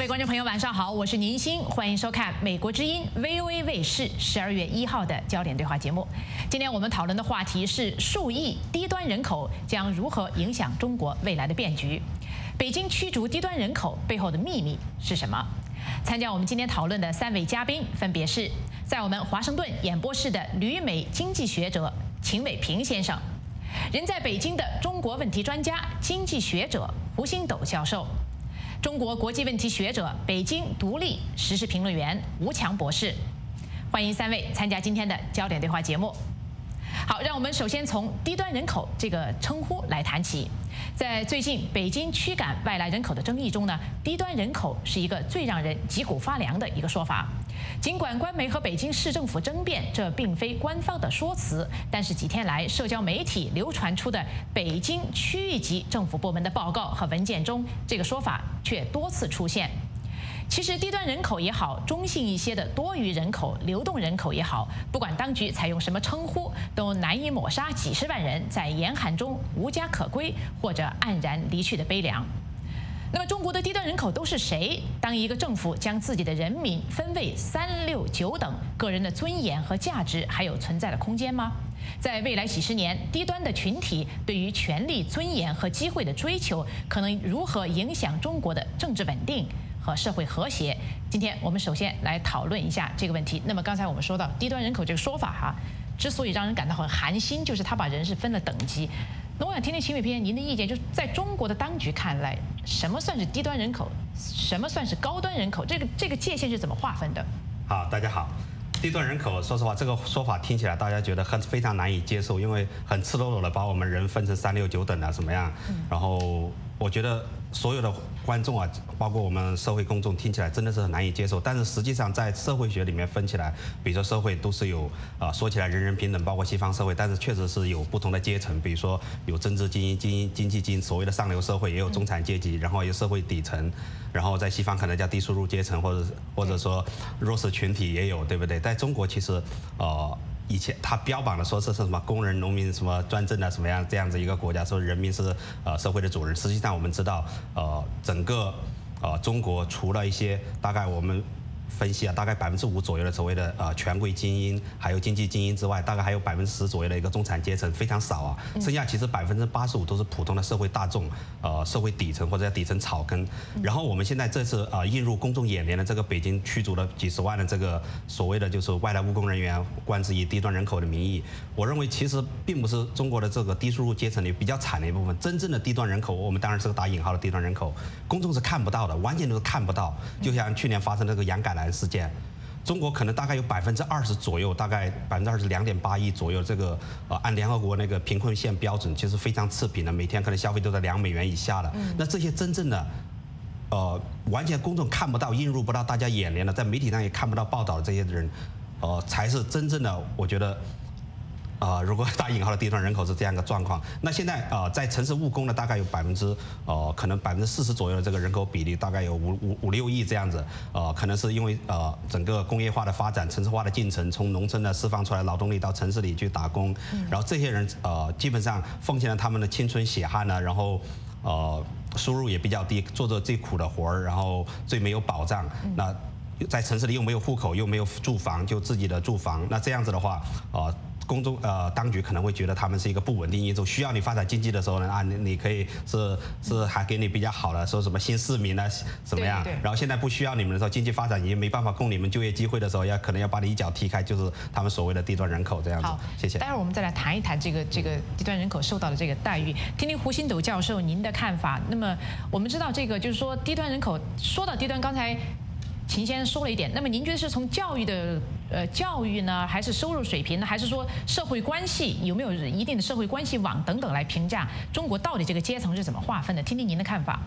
观众朋友，晚上好，我是宁欣，欢迎收看美国之音 VOA 卫视12月1号的焦点对话节目。今天我们讨论的话题是数亿低端人口将如何影响中国未来的变局。北京驱逐低端人口背后的秘密是什么？参加我们今天讨论的3位嘉宾分别是在我们华盛顿演播室的旅美经济学者秦伟平先生，人在北京的中国问题专家、经济学者胡星斗教授，中国国际问题学者、北京独立时事评论员吴强博士。欢迎3位参加今天的焦点对话节目。好，让我们首先从低端人口这个称呼来谈起。在最近北京驱赶外来人口的争议中呢，低端人口是一个最让人脊骨发凉的一个说法。尽管官媒和北京市政府争辩这并非官方的说辞，但是几天来社交媒体流传出的北京区域级政府部门的报告和文件中，这个说法却多次出现。其实低端人口也好，中性一些的多余人口、流动人口也好，不管当局采用什么称呼，都难以抹杀几十万人在严寒中无家可归或者黯然离去的悲凉。那么中国的低端人口都是谁？当一个政府将自己的人民分为3、6、9等，个人的尊严和价值还有存在的空间吗？在未来几十年，低端的群体对于权利、尊严和机会的追求，可能如何影响中国的政治稳定和社会和谐？今天我们首先来讨论一下这个问题。那么刚才我们说到低端人口这个说法之所以让人感到很寒心，就是他把人是分了等级。那我想听听秦伟平您的意见，就是在中国的当局看来，什么算是低端人口，什么算是高端人口？这个界限是怎么划分的？ 好，大家好。低端人口，说实话，这个说法听起来大家觉得非常难以接受，因为很赤裸裸的把我们人分成3、6、9等啊，什么样？然后我觉得所有的观众啊，包括我们社会公众，听起来真的是很难以接受。但是实际上在社会学里面分起来，比如说社会都是有说起来人人平等，包括西方社会，但是确实是有不同的阶层，比如说有政治精英、经济精英，所谓的上流社会，也有中产阶级，然后有社会底层，然后在西方可能叫低收入阶层，或者说弱势群体也有，对不对？在中国其实以前他标榜的说是什么工人、农民什么专政的什么样这样子一个国家，说人民是社会的主人。实际上我们知道，整个中国除了一些大概我们分析大概5%左右的所谓的权贵精英，还有经济精英之外，大概还有10%左右的一个中产阶层，非常少啊。剩下其实85%都是普通的社会大众，社会底层或者叫底层草根。然后我们现在这次映入公众眼帘的这个北京驱逐了几十万的这个所谓的就是外来务工人员，官之以低端人口的名义，我认为其实并不是中国的这个低收入阶层里比较惨的一部分。真正的低端人口，我们当然是个打引号的低端人口，公众是看不到的，完全都是看不到。就像去年发生这个杨改兰事件，中国可能大概有20%左右，大概22.8亿左右，这个按联合国那个贫困线标准，其实非常次贫的，每天可能消费都在$2以下的。那这些真正的完全公众看不到、映入不到大家眼帘的，在媒体上也看不到报道的这些人，才是真正的，我觉得。如果打引号的低端人口是这样一个状况，那现在在城市务工呢，大概有可能40%左右的这个人口比例，大概有5、6亿这样子。可能是因为整个工业化的发展、城市化的进程，从农村呢释放出来劳动力到城市里去打工，然后这些人基本上奉献了他们的青春血汗呢，然后收入也比较低，做着最苦的活儿，然后最没有保障。那在城市里又没有户口，又没有住房，就自己的住房，那这样子的话，公众当局可能会觉得他们是一个不稳定因素，需要你发展经济的时候呢，你可以是还给你比较好的，说什么新市民呢怎么样？然后现在不需要你们的时候，经济发展也没办法供你们就业机会的时候，可能要把你一脚踢开，就是他们所谓的低端人口这样子。 好， 谢谢。 待会儿我们再来谈一谈这个低端人口受到的这个待遇，听听胡星斗教授您的看法。那么我们知道这个就是说低端人口，说到低端，刚才秦先生说了一点，那么您觉得是从教育呢，还是收入水平呢，还是说社会关系有没有一定的社会关系网等等来评价中国到底这个阶层是怎么划分的？听听您的看法。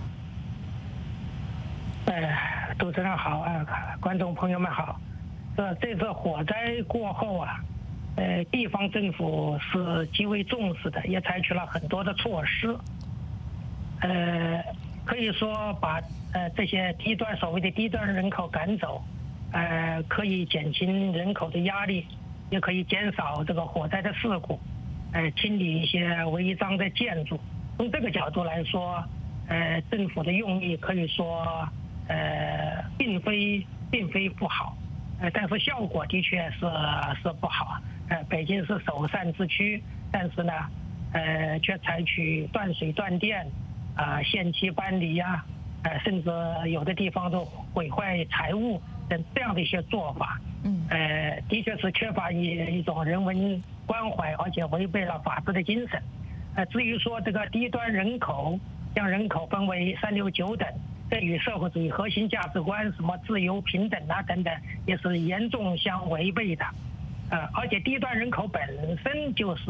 主持人好，观众朋友们好。这次火灾过后地方政府是极为重视的，也采取了很多的措施。可以说把这些所谓的低端人口赶走，可以减轻人口的压力，也可以减少这个火灾的事故，清理一些违章的建筑。从这个角度来说，政府的用意可以说并非不好，但是效果的确是不好。北京是首善之区，但是呢，却采取断水断电，限期搬离呀，甚至有的地方都毁坏财物等这样的一些做法。的确是缺乏一种人文关怀，而且违背了法治的精神。至于说这个低端人口，将人口分为3、6、9等，这与社会主义核心价值观什么自由、平等啊等等，也是严重相违背的。而且低端人口本身就是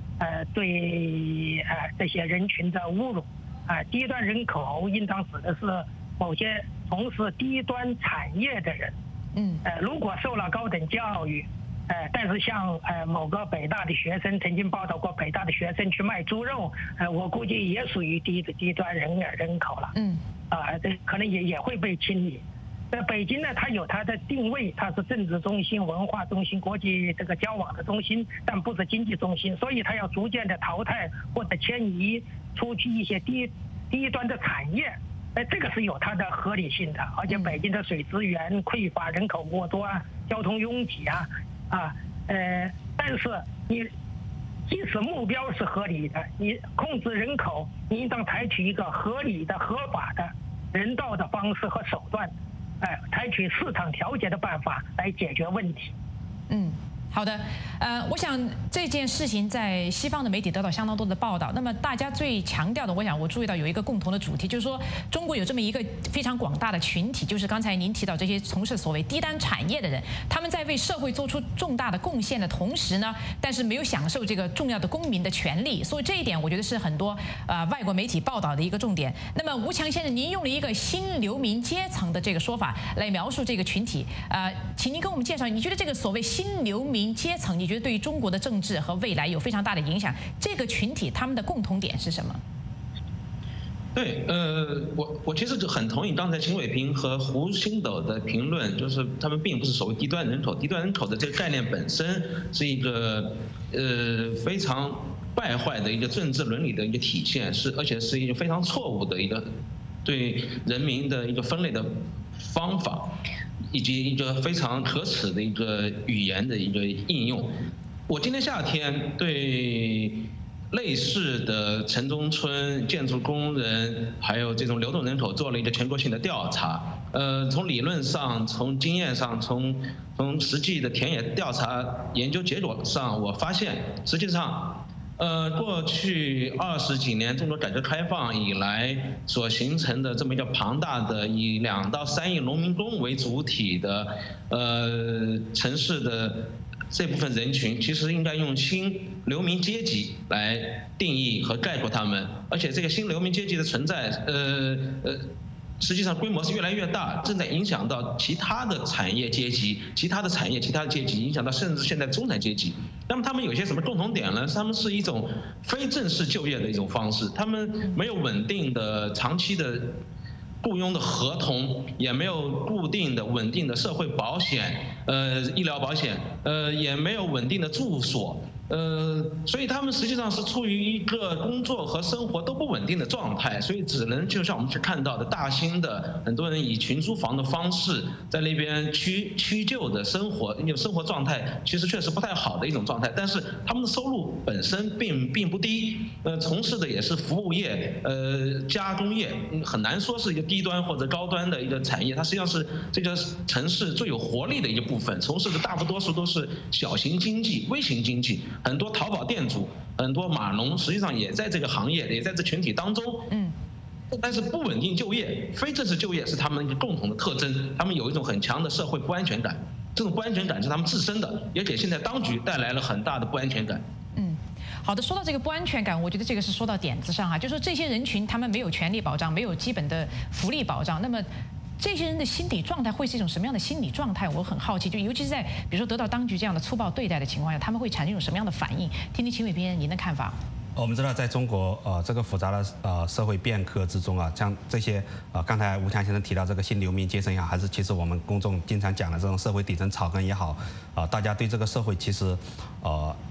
对这些人群的侮辱。低端人口应当指的是某些从事低端产业的人。如果受了高等教育，但是像某个北大的学生曾经报道过，北大的学生去卖猪肉，我估计也属于低端人口了。这可能也会被清理。在北京呢，它有它的定位，它是政治中心、文化中心、国际这个交往的中心，但不是经济中心，所以它要逐渐的淘汰或者迁移出去一些低端的产业。这个是有它的合理性的。而且北京的水资源匮乏，人口过多啊，交通拥挤但是你即使目标是合理的，你控制人口，你应当采取一个合理的、合法的、人道的方式和手段，采取市场调节的办法来解决问题。 好的，我想这件事情在西方的媒体得到相当多的报道。那么大家最强调的，我注意到有一个共同的主题，就是说中国有这么一个非常广大的群体，就是刚才您提到这些从事所谓低端产业的人，他们在为社会做出重大的贡献的同时呢，但是没有享受这个重要的公民的权利。所以这一点，我觉得是很多外国媒体报道的一个重点。那么吴强先生，您用了一个新流民阶层的这个说法来描述这个群体，请您跟我们介绍，你觉得这个所谓新流民阶层，你觉得对于中国的政治和未来有非常大的影响？这个群体他们的共同点是什么？ 对，我其实就很同意刚才秦伟平和胡星斗的评论，就是他们并不是所谓低端人口，低端人口的这个概念本身是一个非常败坏的一个政治伦理的一个体现，而且是一个非常错误的一个对人民的一个分类的方法。以及一个非常可耻的一个语言的一个应用。我今年夏天对类似的城中村建筑工人还有这种流动人口做了一个全国性的调查。从理论上、从经验上、从实际的田野调查研究结果上，我发现实际上。过去20几年中国改革开放以来所形成的这么一个庞大的以2到3亿农民工为主体的城市的这部分人群，其实应该用新流民阶级来定义和概括他们，而且这个新流民阶级的存在，实际上规模是越来越大，正在影响到其他的产业阶级、其他的阶级，影响到甚至现在中产阶级。那么他们有些什么共同点呢？他们是一种非正式就业的一种方式，他们没有稳定的、长期的雇佣的合同，也没有固定的、稳定的社会保险、医疗保险，也没有稳定的住所。所以他们实际上是处于一个工作和生活都不稳定的状态，所以只能就像我们去看到的大兴的很多人以群租房的方式在那边屈就的生活，生活状态其实确实不太好的一种状态，但是他们的收入本身并不低，从事的也是服务业、加工业，很难说是一个低端或者高端的一个产业，它实际上是这个城市最有活力的一个部分，从事的大多数都是小型经济、微型经济。很多淘宝店主、很多码农，实际上也在这个行业，也在这群体当中。但是不稳定就业、非正式就业是他们一个共同的特征。他们有一种很强的社会不安全感，这种不安全感是他们自身的，也给现在当局带来了很大的不安全感。 好的，说到这个不安全感，我觉得这个是说到点子上就是说这些人群他们没有权利保障，没有基本的福利保障，那么。这些人的心理状态会是一种什么样的心理状态？我很好奇，就尤其是在比如说得到当局这样的粗暴对待的情况下，他们会产生一种什么样的反应？听听秦伟平您的看法。 我们知道，在中国这个复杂的社会变革之中像这些刚才吴强先生提到这个新流民阶层也好，还是其实我们公众经常讲的这种社会底层草根也好，大家对这个社会其实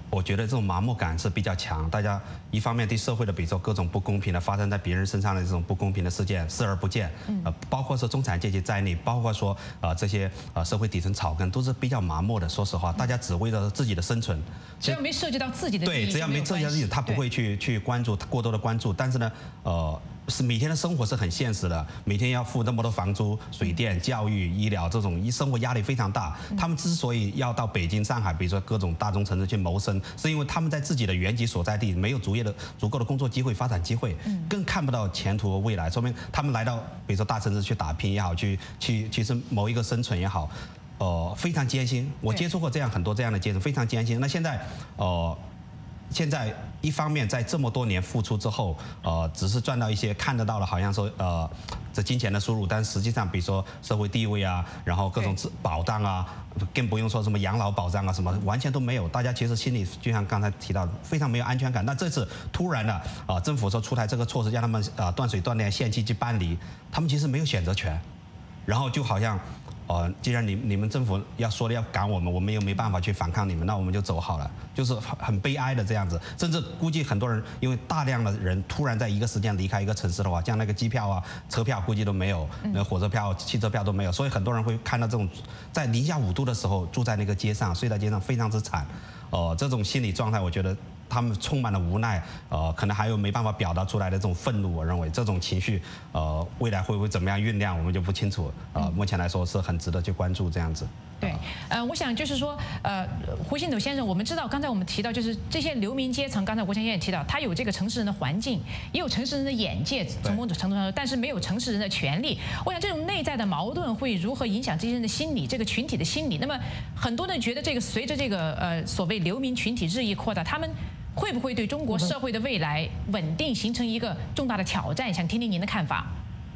我觉得这种麻木感是比较强，大家一方面对社会的比如说各种不公平的发生在别人身上的这种不公平的事件视而不见，包括说中产阶级在内，包括说这些社会底层草根都是比较麻木的。说实话，大家只为了自己的生存， 只要没涉及到自己的对，只要没涉及到自己，他不会去关注过多的关注。但是呢，是每天的生活是很现实的，每天要付那么多房租、水电、教育、医疗这种生活压力非常大。他们之所以要到北京、上海，比如说各种大中城市去谋生，是因为他们在自己的原籍所在地没有足够的工作机会、发展机会，更看不到前途和未来。说明他们来到比如说大城市去打拼也好，去谋一个生存也好，非常艰辛。我接触过很多这样的阶层，非常艰辛。那现在一方面在这么多年付出之后，只是赚到一些看得到的，好像说这金钱的收入，但实际上比如说社会地位啊，然后各种保障啊，更不用说什么养老保障啊什么，完全都没有。大家其实心里就像刚才提到的，非常没有安全感。那这次突然的政府说出台这个措施，让他们断水断电限期去搬离，他们其实没有选择权，然后就好像。既然你们政府要说的要赶我们又没办法去反抗你们，那我们就走好了，就是很悲哀的这样子。甚至估计很多人因为大量的人突然在一个时间离开一个城市的话，像那个机票啊、车票估计都没有，那火车票、汽车票都没有，所以很多人会看到这种在零下5度的时候住在那个街上，睡在街上非常之惨。这种心理状态，我觉得他们充满了无奈，可能还有没办法表达出来的这种愤怒。我认为这种情绪，未来会不会怎么样酝酿，我们就不清楚。目前来说是很值得去关注这样子。 对，我想就是说，胡信斗先生，我们知道刚才我们提到，就是这些流民阶层，刚才吴强先生也提到，他有这个城市人的环境，也有城市人的眼界，从某种程度上说，但是没有城市人的权利。我想这种内在的矛盾会如何影响这些人的心理，这个群体的心理？那么很多人觉得，这个随着这个所谓流民群体日益扩大，他们会不会对中国社会的未来稳定形成一个重大的挑战？想听听您的看法。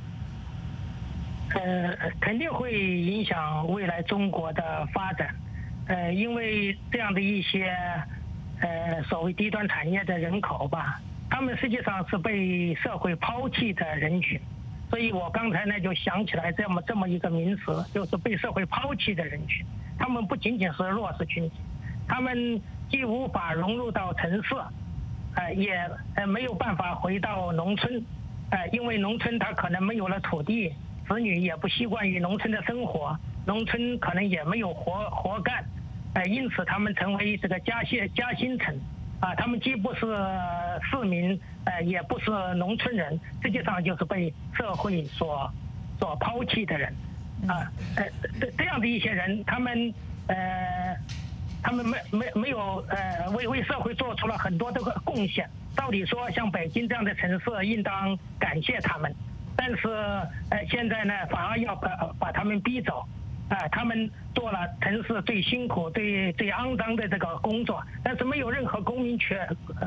肯定会影响未来中国的发展，因为这样的一些所谓低端产业的人口吧，他们实际上是被社会抛弃的人群，所以我刚才呢就想起来这么一个名词，就是被社会抛弃的人群。他们不仅仅是弱势群体，他们既无法融入到城市，也没有办法回到农村，因为农村它可能没有了土地。子女也不习惯于农村的生活，农村可能也没有活干，因此他们成为这个夹心层，他们既不是市民，也不是农村人，实际上就是被社会所抛弃的人，这样的一些人，他们没有为社会做出了很多的贡献。照理说，像北京这样的城市，应当感谢他们。但是现在呢，反而要把他们逼走，他们做了城市最辛苦、最肮脏的这个工作，但是没有任何公民权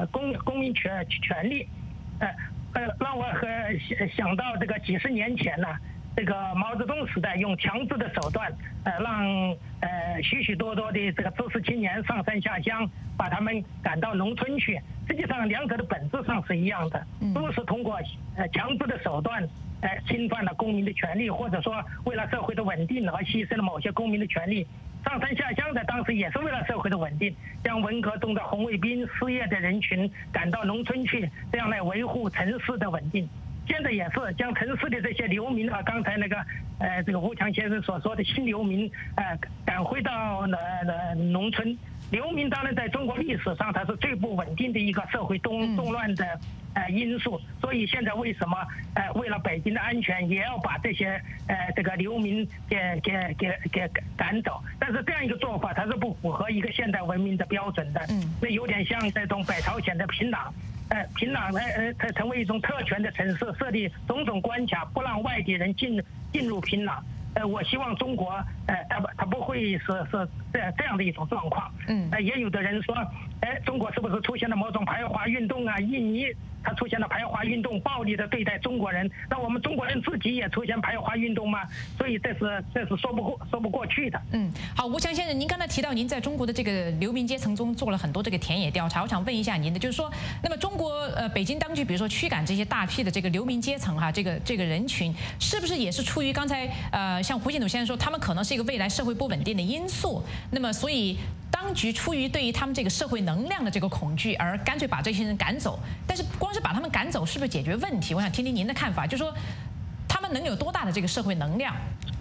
利，让我想到这个几十年前呢，这个毛泽东时代用强制的手段，让许许多多的这个知识青年上山下乡，把他们赶到农村去。实际上，两者的本质上是一样的，都是通过强制的手段，侵犯了公民的权利，或者说为了社会的稳定而牺牲了某些公民的权利。上山下乡的当时也是为了社会的稳定，将文革中的红卫兵、失业的人群赶到农村去，这样来维护城市的稳定。现在也是将城市的这些流民刚才那个这个吴强先生所说的新流民赶回到农村。流民当然在中国历史上它是最不稳定的一个社会动乱的因素，所以现在为什么为了北京的安全也要把这些这个流民给赶走？但是这样一个做法它是不符合一个现代文明的标准的，那有点像这种北朝鲜的平壤。平壤呢，它成为一种特权的城市，设立种种关卡，不让外地人进入平壤。我希望中国，它不会是这样的一种状况。也有的人说，中国是不是出现了某种排华运动啊？印尼它出现了排华运动，暴力的对待中国人，那我们中国人自己也出现排华运动吗？所以这是说不过去的。 好，吴强先生，您刚才提到您在中国的这个流民阶层中做了很多这个田野调查，我想问一下您的，就是说，那么中国北京当局比如说驱赶这些大批的这个流民阶层这个人群，是不是也是出于刚才像胡信斗先生说，他们可能是一个未来社会不稳定的因素？那么所以当局出于对于他们这个社会能量的这个恐惧，而干脆把这些人赶走。但是光是把他们赶走，是不是解决问题？我想听听您的看法，就是说他们能有多大的这个社会能量？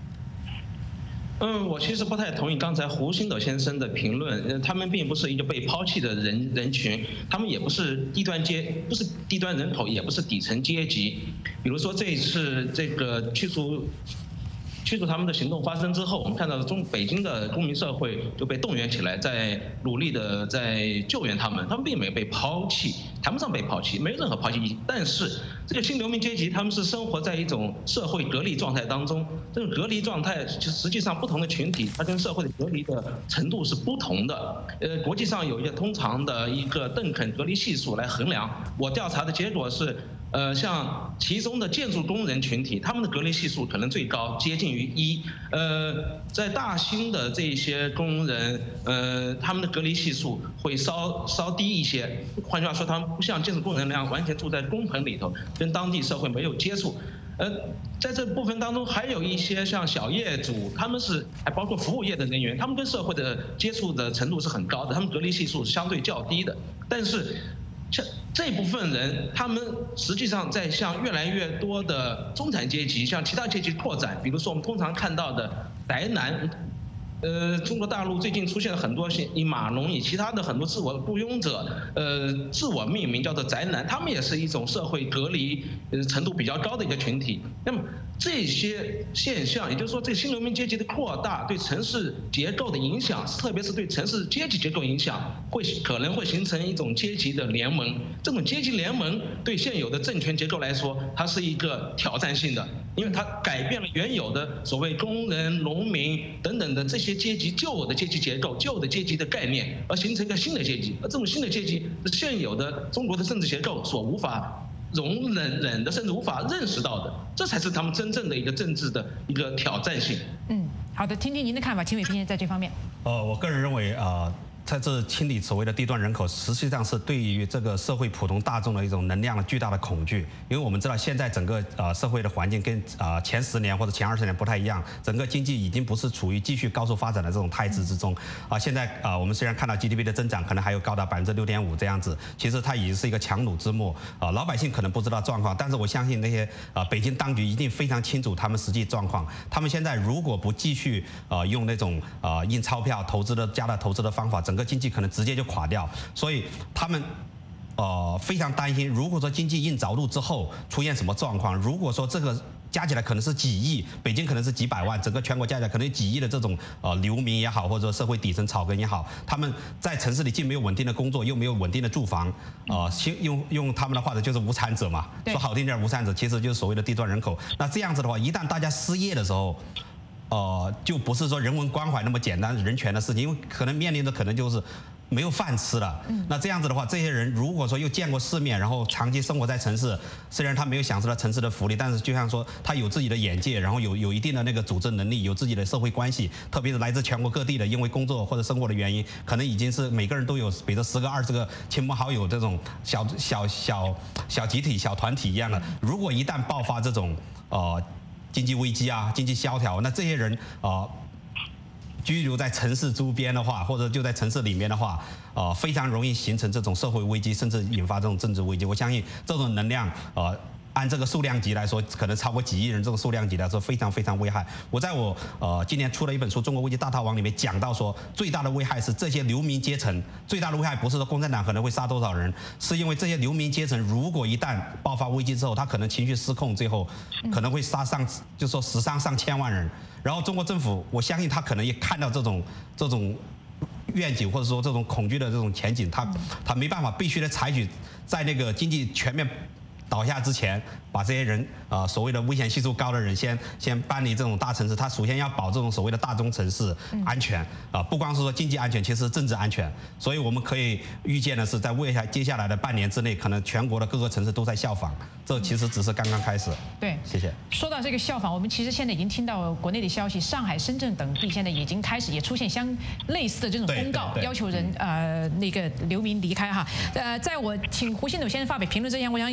我其实不太同意刚才胡星斗先生的评论。他们并不是一个被抛弃的人群，他们也不是不是低端人口，也不是底层阶级。比如说这一次这个驱逐他们的行动发生之后，我们看到北京的公民社会就被动员起来，在努力的在救援他们并没有被抛弃，谈不上被抛弃，没有任何抛弃意义。但是这个新流民阶级他们是生活在一种社会隔离状态当中，这种隔离状态实际上不同的群体它跟社会的隔离的程度是不同的。国际上有一个通常的一个邓肯隔离系数来衡量，我调查的结果是。像其中的建筑工人群体，他们的隔离系数可能最高，接近于1。在大兴的这些工人，他们的隔离系数会稍低一些。换句话说，他们不像建筑工人那样完全住在工棚里头，跟当地社会没有接触。在这部分当中，还有一些像小业主，他们还包括服务业的人员，他们跟社会的接触的程度是很高的，他们隔离系数是相对较低的，但是。像这部分人，他们实际上在向越来越多的中产阶级、向其他阶级扩展。比如说，我们通常看到的宅男，中国大陆最近出现了很多以码农、以其他的很多自我雇佣者，自我命名叫做宅男，他们也是一种社会隔离程度比较高的一个群体。那么这些现象，也就是说，这个新流民阶级的扩大对城市结构的影响，特别是对城市阶级结构影响，可能会形成一种阶级的联盟。这种阶级联盟对现有的政权结构来说，它是一个挑战性的，因为它改变了原有的所谓工人、农民等等的这些旧有的阶级结构、旧有的阶级的概念，而形成一个新的阶级。而这种新的阶级是现有的中国的政治结构所无法容忍的，甚至无法认识到的，这才是他们真正的一个政治的一个挑战性。 好的，听听您的看法，秦伟平在这方面。 我个人认为在这清理所谓的低端人口，实际上是对于这个社会普通大众的一种能量的巨大的恐惧。因为我们知道现在整个社会的环境跟前10年或者前20年不太一样，整个经济已经不是处于继续高速发展的这种态势之中。现在我们虽然看到 GDP 的增长可能还有高达6.5%这样子，其实它已经是一个强弩之末。老百姓可能不知道状况，但是我相信那些北京当局一定非常清楚他们实际状况。他们现在如果不继续用那种印钞票加大投资的方法，整个经济可能直接就垮掉，所以他们非常担心，如果说经济硬着陆之后出现什么状况，如果说这个加起来可能是几亿，北京可能是几百万，整个全国加起来可能有几亿的这种流民也好，或者说社会底层草根也好，他们在城市里既没有稳定的工作，又没有稳定的住房，用他们的话就是无产者嘛，说好听点无产者，其实就是所谓的低端人口。那这样子的话，一旦大家失业的时候，就不是说人文关怀那么简单人权的事情，因为可能面临的可能就是没有饭吃了。那这样子的话，这些人如果说又见过世面，然后长期生活在城市，虽然他没有享受到城市的福利，但是就像说他有自己的眼界，然后有一定的那个组织能力，有自己的社会关系，特别是来自全国各地的，因为工作或者生活的原因，可能已经是每个人都有比如说10个20个亲朋好友这种小集体小团体一样的。如果一旦爆发这种经济危机经济萧条，那这些人居住在城市周边的话，或者就在城市里面的话，非常容易形成这种社会危机，甚至引发这种政治危机。我相信这种能量，按这个数量级来说，可能超过几亿人这种数量级来说，非常非常危害。我在今年出了一本书《中国危机大逃亡》里面讲到说，最大的危害是这些流民阶层，最大的危害不是说共产党可能会杀多少人，是因为这些流民阶层如果一旦爆发危机之后，他可能情绪失控，最后可能会就说死伤上千万人。然后中国政府，我相信他可能也看到这种愿景，或者说这种恐惧的这种前景，他没办法，必须得采取在那个经济全面倒下之前，把这些人所谓的危险系数高的人先搬离这种大城市。他首先要保这种所谓的大中城市安全不光是说经济安全，其实政治安全。所以我们可以预见的是，在接下来的半年之内，可能全国的各个城市都在效仿。这其实只是刚刚开始。 对， 谢谢。 说到这个效仿，我们其实现在已经听到国内的消息，上海、深圳等地现在已经开始也出现类似的这种公告，要求人那个流民离开哈。在我请胡星斗先生发表评论之前，我想引用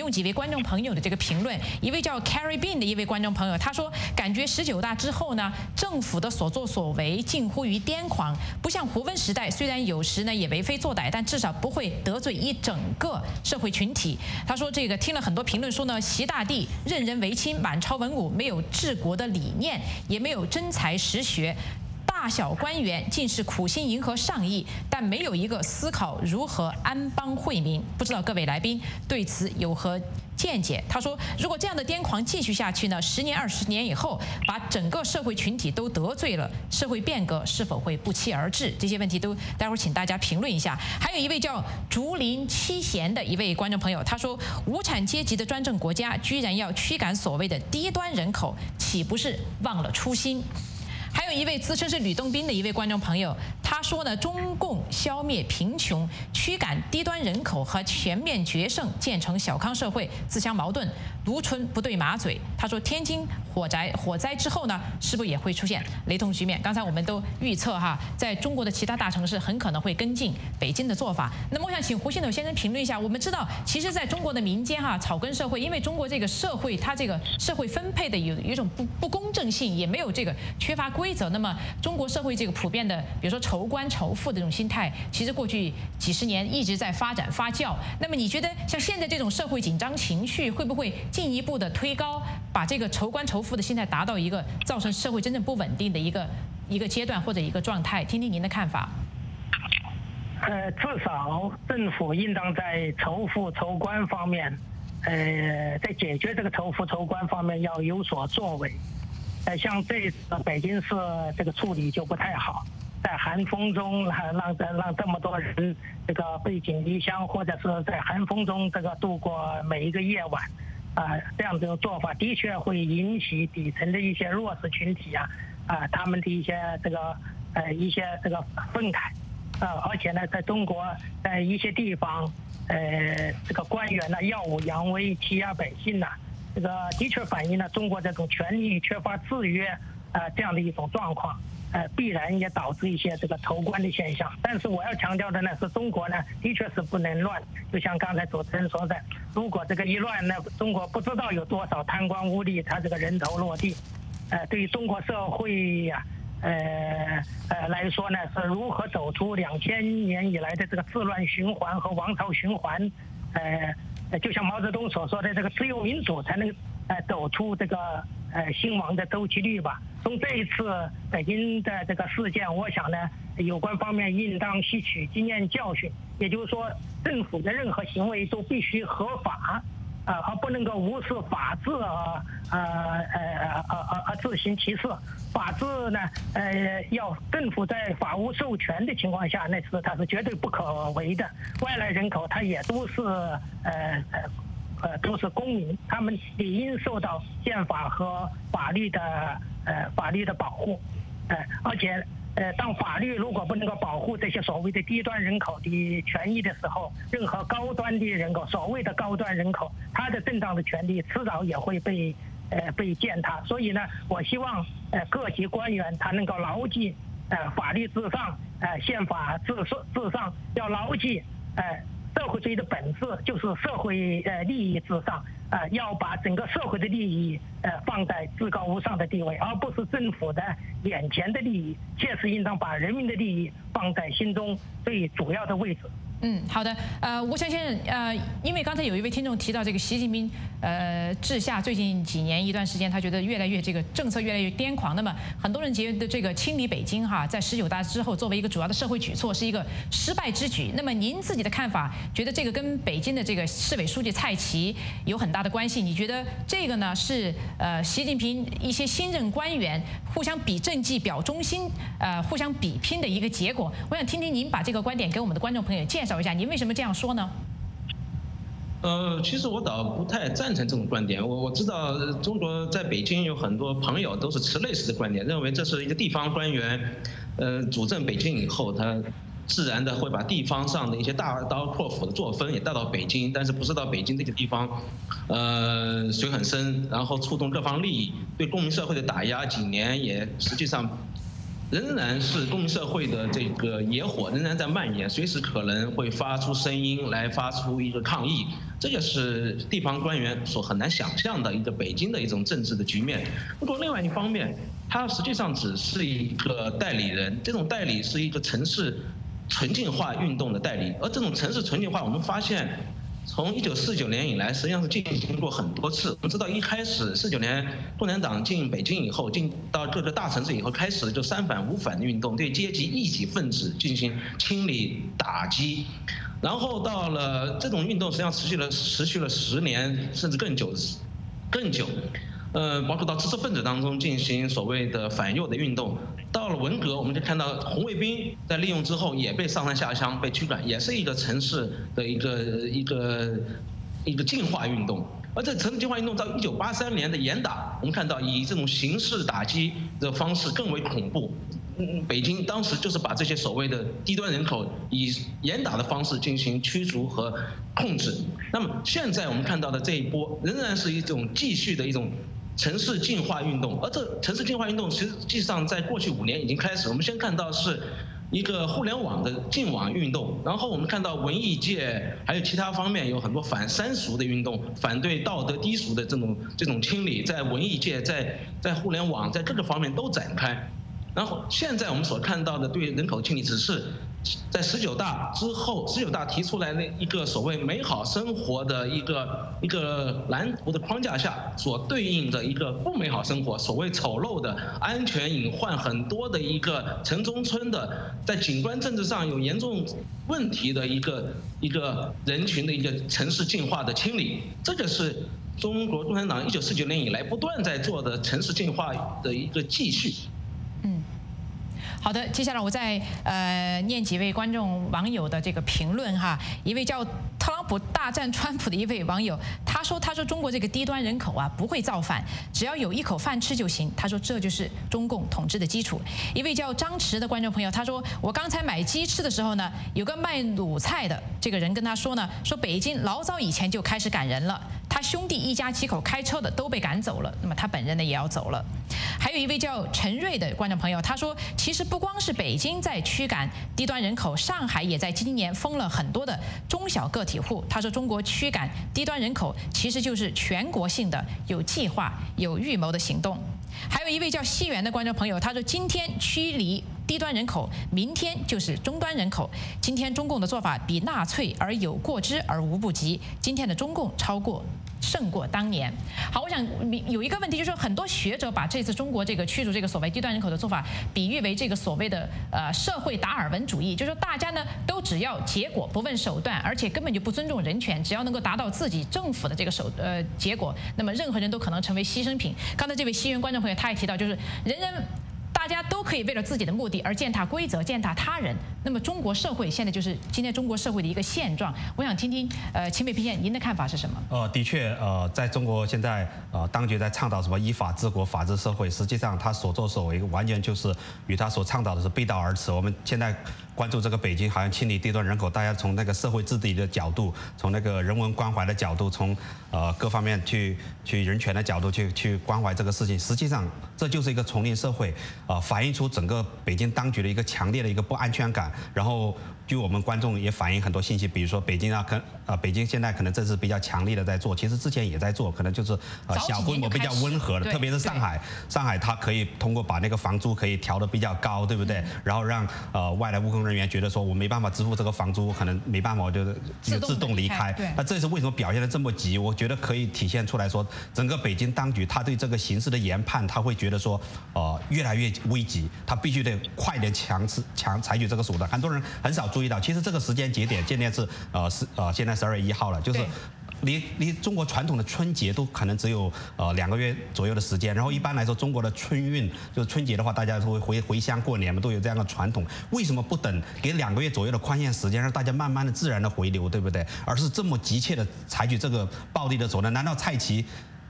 用几位观众朋友的这个评论。一位叫 Caribbean 的一位观众朋友，他说，感觉19大之后呢，政府的所作所为近乎于癫狂，不像胡温时代，虽然有时呢也为非作歹，但至少不会得罪一整个社会群体。他说这个听了很多评论说呢，习大帝任人唯亲，满朝文武，没有治国的理念，也没有真才实学。大小官员尽是苦心迎合上意，但没有一个思考如何安邦惠民。不知道各位来宾对此有何见解？他说，如果这样的癫狂继续下去呢，10年、20年以后，把整个社会群体都得罪了，社会变革是否会不期而至？这些问题都待会儿请大家评论一下。还有一位叫竹林七贤的一位观众朋友，他说，无产阶级的专政国家居然要驱赶所谓的低端人口，岂不是忘了初心？还有一位自称是吕洞宾的一位观众朋友，他说呢，中共消灭贫穷、驱赶低端人口和全面决胜建成小康社会自相矛盾，芦春不对马嘴。他说，天津火灾之后呢，是不是也会出现雷同局面？刚才我们都预测哈，在中国的其他大城市很可能会跟进北京的做法。那么我想请胡星斗先生评论一下。我们知道，其实在中国的民间哈，草根社会，因为中国这个社会它这个社会分配的有一种不公正性，也没有这个缺乏规则。那么中国社会这个普遍的，比如说仇官仇富的这种心态，其实过去几十年一直在发展发酵。那么你觉得像现在这种社会紧张情绪，会不会进一步的推高，把这个仇官仇富的心态达到一个造成社会真正不稳定的一个阶段或者一个状态？听听您的看法。 至少政府应当在仇富仇官方面，在解决这个仇富仇官方面要有所作为。像这次北京市这个处理就不太好，在寒风中让这么多人这个背井离乡，或者是在寒风中这个度过每一个夜晚，这样的做法的确会引起底层的一些弱势群体他们的一些这个愤慨，而且呢，在中国在一些地方，这个官员呢耀武扬威，欺压百姓这个的确反映了中国这种权力缺乏制约这样的一种状况，必然也导致一些这个仇官的现象。但是我要强调的呢是，中国呢的确是不能乱。就像刚才主持人说的，如果这个一乱呢，中国不知道有多少贪官污吏他这个人头落地。对于中国社会来说呢，是如何走出2000年以来的这个治乱循环和王朝循环，就像毛泽东所说的，这个只有民主才能走出这个兴亡的周期率吧。从这一次北京的这个事件，我想呢，有关方面应当吸取经验教训，也就是说，政府的任何行为都必须合法，而不能够无视法治而自行其事。法治呢，要政府在法无授权的情况下，它是绝对不可为的。外来人口他也都是公民，他们理应受到宪法和法律的保护。而且当法律如果不能够保护这些所谓的低端人口的权益的时候，任何高端的人口，所谓的高端人口，他的正当的权利迟早也会被践踏。所以呢，我希望各级官员他能够牢记法律至上，宪法至上，要牢记社会主义的本质就是社会利益至上，要把整个社会的利益放在至高无上的地位，而不是政府的眼前的利益。切实应当把人民的利益放在心中最主要的位置。 好的，吴强先生，因为刚才有一位听众提到这个习近平治下最近几年一段时间，他觉得越来越这个政策越来越癫狂。那么很多人觉得这个清理北京在19大之后作为一个主要的社会举措是一个失败之举。那么您自己的看法，觉得这个跟北京的这个市委书记蔡奇有很大的关系？你觉得这个呢是习近平一些新任官员互相比政绩、表忠心，互相比拼的一个结果？我想听听您把这个观点给我们的观众朋友介绍一下，您为什么这样说呢？ 其实我倒不太赞成这种观点。我知道中国在北京有很多朋友都是持类似的观点，认为这是一个地方官员，主政北京以后，他自然的会把地方上的一些大刀阔斧的作风也带到北京，但是不是到北京这个地方，水很深，然后触动各方利益，对公民社会的打压，几年也实际上仍然是公民社会的这个野火仍然在蔓延，随时可能会发出声音来发出一个抗议，这个是地方官员所很难想象的一个北京的一种政治的局面。不过另外一方面，它实际上只是一个代理人，这种代理是一个城市纯净化运动的代理，而这种城市纯净化，我们发现从1949年以来，实际上是进行过很多次。我们知道，一开始49年共产党进北京以后，进到各个大城市以后，开始就三反五反的运动，对阶级异己分子进行清理打击。然后到了这种运动，实际上持续了10年甚至更久。包括到知识分子当中进行所谓的反右的运动。到了文革，我们就看到红卫兵在利用之后也被上山下乡，被驱赶，也是一个城市的一个净化运动。而这城市净化运动到1983年的严打，我们看到以这种刑事打击的方式更为恐怖。北京当时就是把这些所谓的低端人口以严打的方式进行驱逐和控制。那么现在我们看到的这一波仍然是一种继续的一种城市净化运动，而这城市净化运动实际上在过去5年已经开始。我们先看到是一个互联网的净网运动，然后我们看到文艺界还有其他方面有很多反三俗的运动，反对道德低俗的这种清理，在文艺界、在互联网、在各个方面都展开。然后现在我们所看到的对人口清理，只是在19大之后，19大提出来的一个所谓美好生活的一个蓝图的框架下所对应的一个不美好生活，所谓丑陋的、安全隐患很多的一个城中村的，在景观政治上有严重问题的一个人群的一个城市净化的清理，这个是中国共产党1949年以来不断在做的城市净化的一个继续。 好的，接下来我再念几位观众网友的这个评论哈。一位叫特朗普大战川普的一位网友，他说中国这个低端人口啊不会造反，只要有一口饭吃就行。他说这就是中共统治的基础。一位叫张弛的观众朋友，他说我刚才买鸡翅的时候呢，有个卖卤菜的这个人跟他说呢，说北京老早以前就开始赶人了，他兄弟一家7口开车的都被赶走了，那么他本人呢也要走了。还有一位叫陈瑞的观众朋友，他说其实不光是北京在驱赶低端人口，上海也在今年封了很多的中小个体户。他说中国驱赶低端人口其实就是全国性的有计划有预谋的行动。还有一位叫西元的观众朋友，他说今天驱离低端人口，明天就是中端人口。今天中共的做法比纳粹而有过之而无不及，今天的中共胜过当年。好，我想有一个问题，就是说很多学者把这次中国这个驱逐这个所谓低端人口的做法，比喻为这个所谓的社会达尔文主义，就是说大家呢都只要结果不问手段，而且根本就不尊重人权，只要能够达到自己政府的这个结果，那么任何人都可能成为牺牲品。刚才这位西元观众朋友他也提到，就是大家都可以为了自己的目的而践踏规则、践踏他人。那么中国社会现在就是今天中国社会的一个现状。我想听听秦北平先生您的看法是什么？ 的确，在中国现在当局在倡导什么依法治国、法治社会，实际上他所作所为完全就是与他所倡导的是背道而驰。我们现在关注这个北京好像清理低端人口，大家从那个社会治理的角度，从那个人文关怀的角度，从各方面去人权的角度去关怀这个事情，实际上这就是一个丛林社会。反映出整个北京当局的一个强烈的一个不安全感，然后据我们观众也反映很多信息，比如说北京现在可能这是比较强力的在做，其实之前也在做，可能就是小规模比较温和的，特别是上海它可以通过把那个房租可以调得比较高，对不对？然后让外来务工人员觉得说我没办法支付这个房租，可能没办法，我就自动离开。那这是为什么表现得这么急？我觉得可以体现出来说，整个北京当局他对这个形势的研判，他会觉得说越来越危急，他必须得快点采取这个手段。很多人很少注意到，其实这个时间节点现在是现在12月1号了，就是离中国传统的春节都可能只有2个月左右的时间。然后一般来说，中国的春运就是春节的话，大家都会回乡过年嘛，都有这样的传统。为什么不等给2个月左右的宽限时间，让大家慢慢的自然的回流，对不对？而是这么急切的采取这个暴力的手段？难道蔡奇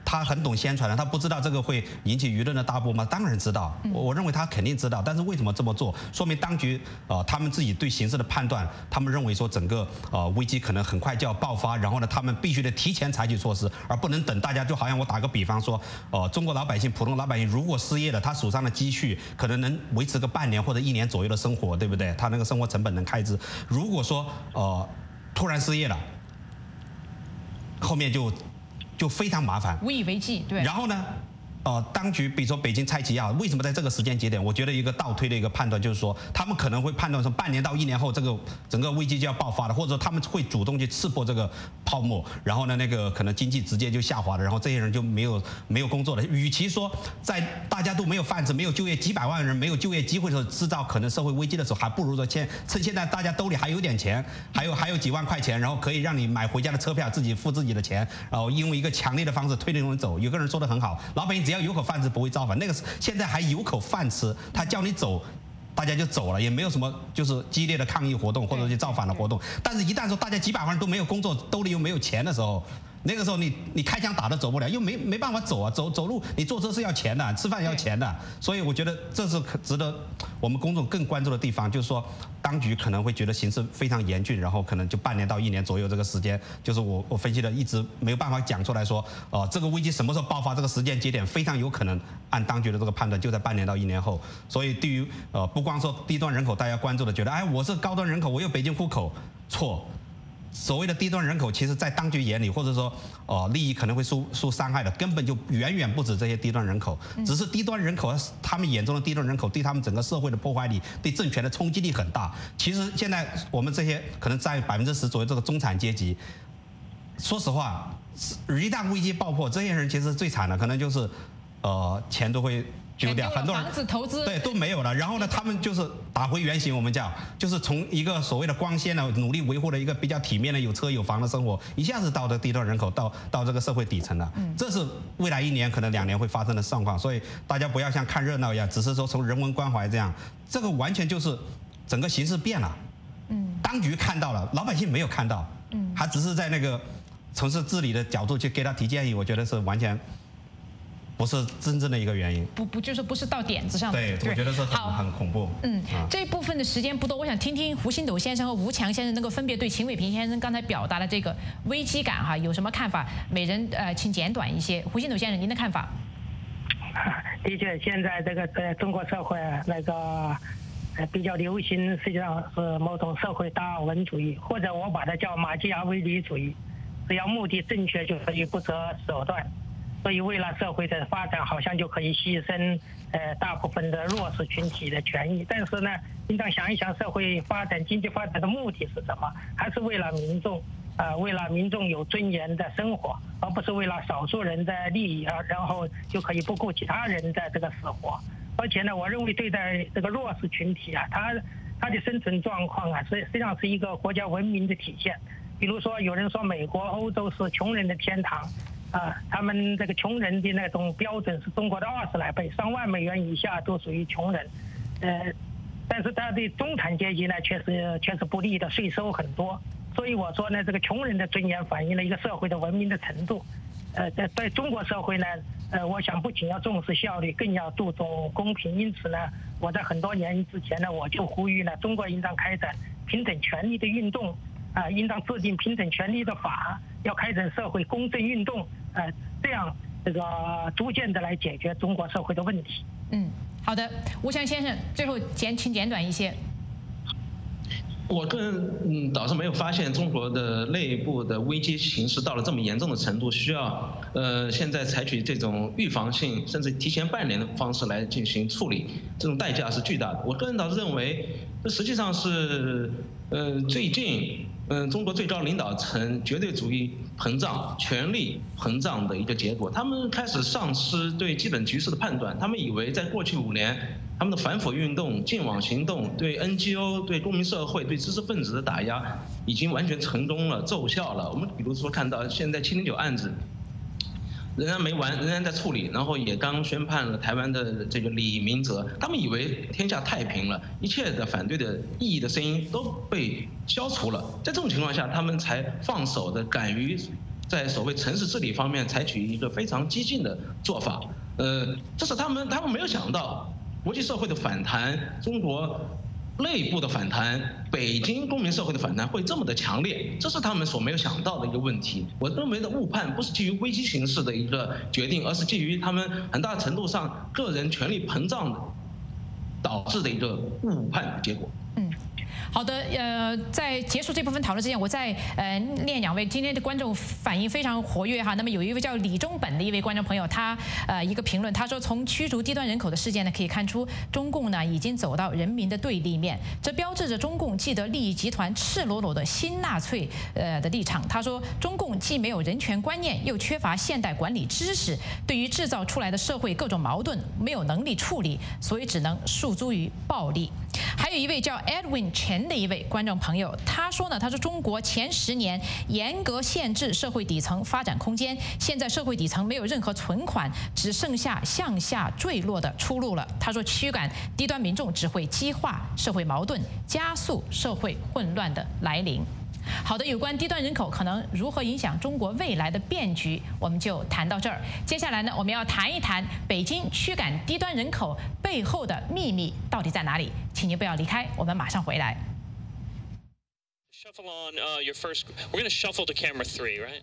他很懂宣传的，他不知道这个会引起舆论的大波吗？当然知道，我认为他肯定知道。但是为什么这么做？说明当局他们自己对形势的判断，他们认为说整个危机可能很快就要爆发，然后呢，他们必须得提前采取措施，而不能等大家。就好像我打个比方说，中国老百姓、普通老百姓如果失业了，他手上的积蓄可能能维持个半年或者1年左右的生活，对不对？他那个生活成本能开支。如果说突然失业了，后面就非常麻烦， 无以为继。对。 然后呢，当局比如说北京蔡奇亚，为什么在这个时间节点？我觉得一个倒推的一个判断就是说，他们可能会判断说，半年到1年后，这个整个危机就要爆发了，或者说他们会主动去刺破这个泡沫，然后呢，那个可能经济直接就下滑了，然后这些人就没有工作了。与其说在大家都没有饭吃、没有就业，几百万人没有就业机会的时候制造可能社会危机的时候，还不如说趁现在大家兜里还有点钱，还有几万块钱，然后可以让你买回家的车票，自己付自己的钱，然后用一个强烈的方式推动人走。有个人说的很好，老百姓只要有口饭吃不会造反，那个现在还有口饭吃，他叫你走，大家就走了，也没有什么就是激烈的抗议活动或者去造反的活动。但是，一旦说大家几百万人都没有工作，兜里又没有钱的时候，那个时候你开枪打都走不了，又没办法走啊，走路你坐车是要钱的，吃饭要钱的。所以我觉得这是值得我们公众更关注的地方，就是说当局可能会觉得形势非常严峻，然后可能就半年到1年左右这个时间，就是我分析的一直没有办法讲出来说，这个危机什么时候爆发，这个时间节点非常有可能按当局的这个判断就在半年到1年后。所以对于不光说低端人口，大家关注的觉得，哎，我是高端人口，我有北京户口，错。所谓的低端人口，其实在当局眼里，或者说利益可能会受伤害的，根本就远远不止这些低端人口。只是低端人口，他们眼中的低端人口，对他们整个社会的破坏力、对政权的冲击力很大。其实现在我们这些可能占10%左右这个中产阶级，说实话，一旦危机爆破，这些人其实最惨的，可能就是钱都会丢掉，很多人房子投资对都没有了。然后呢，他们就是打回原形，我们就是从一个所谓的光鲜的、努力维护的一个比较体面的有车有房的生活，一下子到这低端人口，到这个社会底层了。这是未来1年可能2年会发生的状况。所以大家不要像看热闹一样，只是说从人文关怀这样，这个完全就是整个形势变了。当局看到了，老百姓没有看到。还只是在那个城市治理的角度去给他提建议，我觉得是完全不是真正的一个原因， 就是不是到点子上的。 对，我觉得是很恐怖。 这一部分的时间不多，我想听听胡星斗先生和吴强先生能够分别对秦伟平先生刚才表达的这个危机感有什么看法？每人请简短一些。胡星斗先生，您的看法？ 的确，现在这个在中国社会那个比较流行，实际上是某种社会达尔文主义，或者我把它叫马基雅维利主义，只要目的正确就可以不择手段。所以为了社会的发展，好像就可以牺牲大部分的弱势群体的权益。但是呢，应当想一想，社会发展、经济发展的目的是什么？还是为了民众，为了民众有尊严的生活，而不是为了少数人的利益然后就可以不顾其他人的这个死活。而且呢，我认为对待这个弱势群体他的生存状况实际上是一个国家文明的体现。比如说，有人说美国、欧洲是穷人的天堂。他们这个穷人的那种标准是中国的20来倍，上万美元以下都属于穷人。但是他的中产阶级呢，却是不利的，税收很多。所以我说呢，这个穷人的尊严反映了一个社会的文明的程度。在中国社会呢，我想不仅要重视效率，更要注重公平。因此呢，我在很多年之前呢，我就呼吁呢，中国应当开展平等权利的运动。应当制定平等权利的法，要开展社会公正运动，这样这个逐渐的来解决中国社会的问题。 好的，吴强先生，最后请简短一些。 我个人倒是没有发现中国的内部的危机形势到了这么严重的程度，需要现在采取这种预防性甚至提前半年的方式来进行处理，这种代价是巨大的。我个人倒是认为，这实际上是最近中国最高领导层绝对主义膨胀、权力膨胀的一个结果。他们开始丧失对基本局势的判断，他们以为在过去5年，他们的反腐运动、净网行动、对 NGO、对公民社会、对知识分子的打压已经完全成功了、奏效了。我们比如说看到现在709案子仍然没完，仍然在处理，然后也刚宣判了台湾的这个李明哲。他们以为天下太平了，一切的反对的异议的声音都被消除了。在这种情况下，他们才放手的敢于在所谓城市治理方面采取一个非常激进的做法。这是他们没有想到国际社会的反弹，中国内部的反弹，北京公民社会的反弹会这么的强烈，这是他们所没有想到的一个问题。我认为的误判不是基于危机形势的一个决定，而是基于他们很大程度上个人权力膨胀导致的一个误判结果。 好的，在结束这部分讨论之前，我再念两位今天的观众反应非常活跃哈。那么有一位叫李中本的一位观众朋友，他一个评论，他说从驱逐低端人口的事件呢，可以看出中共呢已经走到人民的对立面，这标志着中共既得利益集团赤裸裸的新纳粹的立场。他说中共既没有人权观念，又缺乏现代管理知识，对于制造出来的社会各种矛盾没有能力处理，所以只能诉诸于暴力。还有一位叫 Edwin Chen 的一位观众朋友，他说中国前10年严格限制社会底层发展空间，现在社会底层没有任何存款，只剩下向下坠落的出路了。他说驱赶低端民众只会激化社会矛盾，加速社会混乱的来临。好的，有关低端人口可能如何影响中国未来的变局，我们就谈到这儿。接下来呢，我们要谈一谈北京驱赶低端人口背后的秘密到底在哪里？请您不要离开，我们马上回来。 Shuffle on your first. We're going to shuffle to camera 3, right?